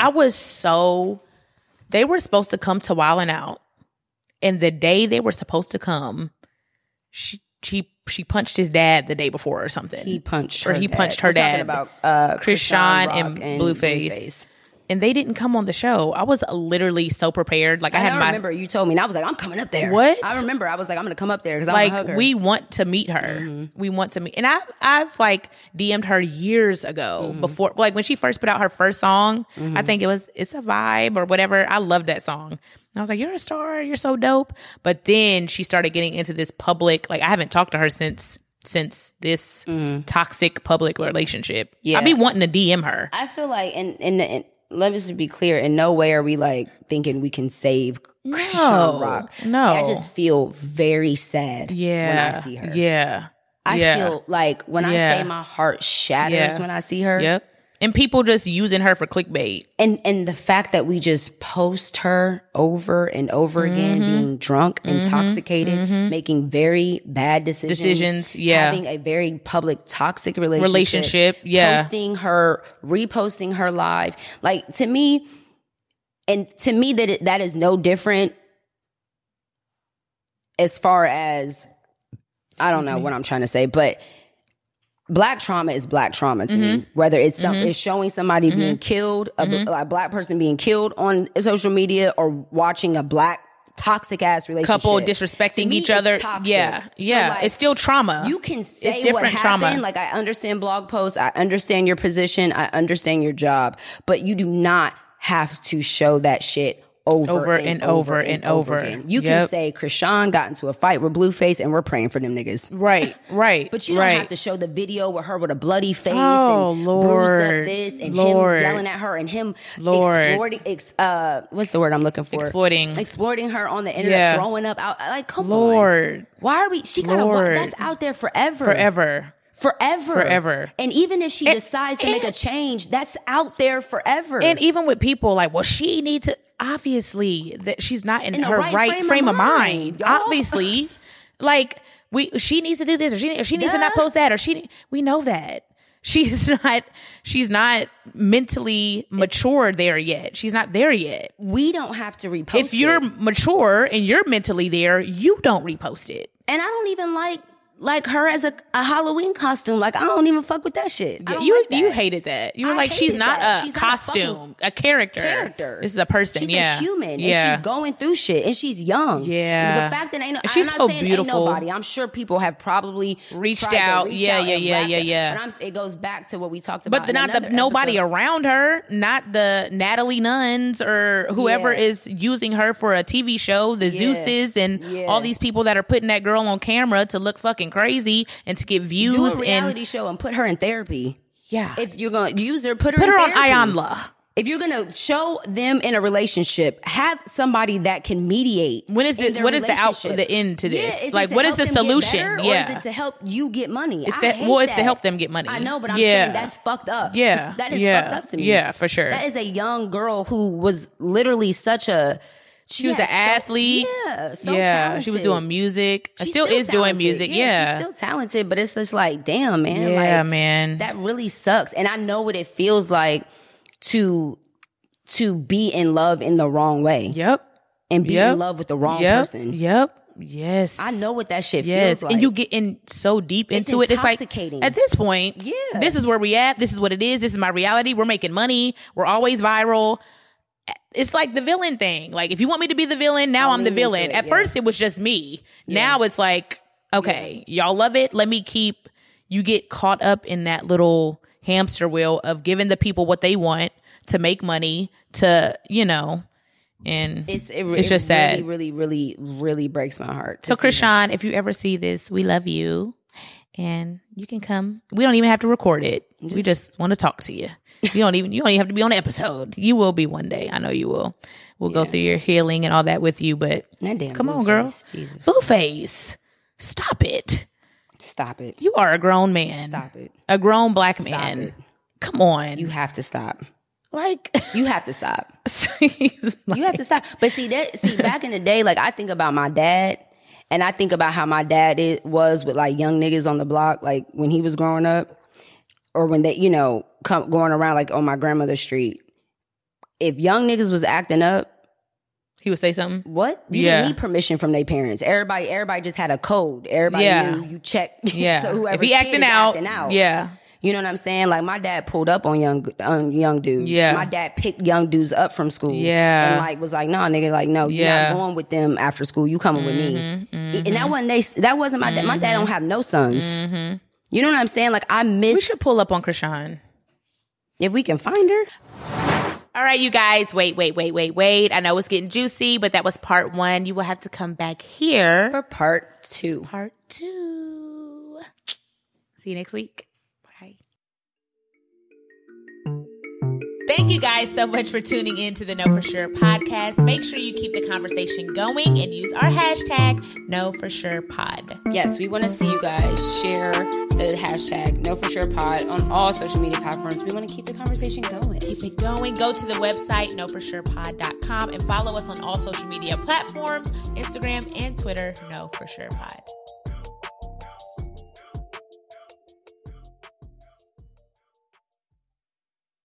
They were supposed to come to Wildin' Out, and the day they were supposed to come, she punched his dad the day before or something. He punched her dad. Talking about Krishan and Blueface. and they didn't come on the show. I was literally so prepared. Like I remember you told me, and I was like, I'm coming up there. What? I remember I was like, I'm going to come up there because I'm like, going to hug her. we want to meet her. We want to meet, and I've like DM'd her years ago before, like when she first put out her first song. I think It's a Vibe or whatever. I loved that song. And I was like, you're a star. You're so dope. But then she started getting into this public, like I haven't talked to her since this toxic public relationship. I be wanting to DM her. I feel like, and let me just be clear, in no way are we like thinking we can save Chrisean Rock. No. I just feel very sad when I see her. Yeah. I feel like when I say my heart shatters when I see her. Yep. And people just using her for clickbait. And the fact that we just post her over and over again, being drunk, intoxicated, making very bad decisions. Having a very public toxic relationship. Posting her, reposting her live. Like to me that is no different as far as, I don't know what I'm trying to say, but Black trauma is Black trauma to me. Whether it's it's showing somebody being killed, a Black person being killed on social media, or watching a Black toxic ass relationship, couple disrespecting each other. Yeah, so like, it's still trauma. You can say what happened. Trauma. Like I understand blog posts, I understand your position, I understand your job, but you do not have to show that shit over and over again. You can say Chrisean got into a fight with Blueface and we're praying for them niggas. Right. But you don't have to show the video with her with a bloody face and bruised up this and him yelling at her and him exploiting, what's the word I'm looking for? Exploiting her on the internet, throwing up out. Like, come on. Why are we, she got to, that's out there forever. And even if she decides to make a change, that's out there forever. And even with people like, well, she needs to, obviously that she's not in her right frame of mind. Obviously, like she needs to do this, or she needs to not post that, or we know that she's not mentally mature there yet. She's not there yet. We don't have to repost. If you're mature and you're mentally there, you don't repost it. And I don't even like her as a Halloween costume. Like, I don't even fuck with that shit. Yeah, you hated that. You were like, she's not a costume, a character. This is a person. She's a human. And she's going through shit. And she's young. Yeah. The fact that I'm she's not so saying beautiful. Ain't nobody. I'm sure people have probably reached out. Yeah. But it goes back to what we talked about. But nobody around her, not the Natalie Nuns or whoever is using her for a TV show, the Zeus's and all these people that are putting that girl on camera to look fucking crazy and to get views. Do a reality show and put her in therapy. Yeah. If you're going to use her, put her on therapy. Ayanla. If you're going to show them in a relationship, have somebody that can mediate. What is the end to this? Like, what is the solution? Or is it to help you get money? It's to help them get money. I know, but I'm saying that's fucked up. Yeah. That is fucked up to me. Yeah, for sure. That is a young girl who was literally such a... She was an athlete. Talented. She was doing music. She still is doing music. Yeah, she's still talented, but it's just like, damn, man. Yeah, man. That really sucks. And I know what it feels like to be in love in the wrong way. Yep. And be in love with the wrong person. Yep. Yes. I know what that shit feels like. And you get in so deep into it. It's like, at this point, this is where we at. This is what it is. This is my reality. We're making money. We're always viral. It's like the villain thing. Like, if you want me to be the villain, now I'm the villain. At first, it was just me. Now it's like, okay, y'all love it. Let me you get caught up in that little hamster wheel of giving the people what they want to make money, to, and it's just sad. Really, really, really breaks my heart. So Chrisean, if you ever see this, we love you. And you can come. We don't even have to record it. We just want to talk to you. You don't even have to be on the episode. You will be one day. I know you will. We'll go through your healing and all that with you. But come on, girl. Jesus. Blueface. Stop it. Stop it. You are a grown man. Stop it. A grown Black man. It. Come on. You have to stop. Like, you have to stop. You have to stop. But see, back in the day, like, I think about my dad. And I think about how my dad was with like young niggas on the block, like when he was growing up, or when they, going around like on my grandmother's street. If young niggas was acting up, he would say something. What? You didn't need permission from their parents. Everybody just had a code. Everybody knew you check. Yeah. So whoever if he acting out, You know what I'm saying? Like, my dad pulled up on young dudes. Yeah. My dad picked young dudes up from school. Yeah. And, like, was like, nah, nigga, like, no, you're not going with them after school. You coming with me. And that wasn't my dad. My dad don't have no sons. You know what I'm saying? Like, I miss. We should pull up on Krishan. If we can find her. All right, you guys. Wait. I know it's getting juicy, but that was part 1. You will have to come back here for part 2. Part 2. See you next week. Bye. Thank you guys so much for tuning in to the Know For Sure podcast. Make sure you keep the conversation going and use our hashtag KnowForSurePod. Yes, we want to see you guys share the hashtag KnowForSurePod on all social media platforms. We want to keep the conversation going. Keep it going. Go to the website, KnowForSurePod.com, and follow us on all social media platforms, Instagram and Twitter, KnowForSurePod.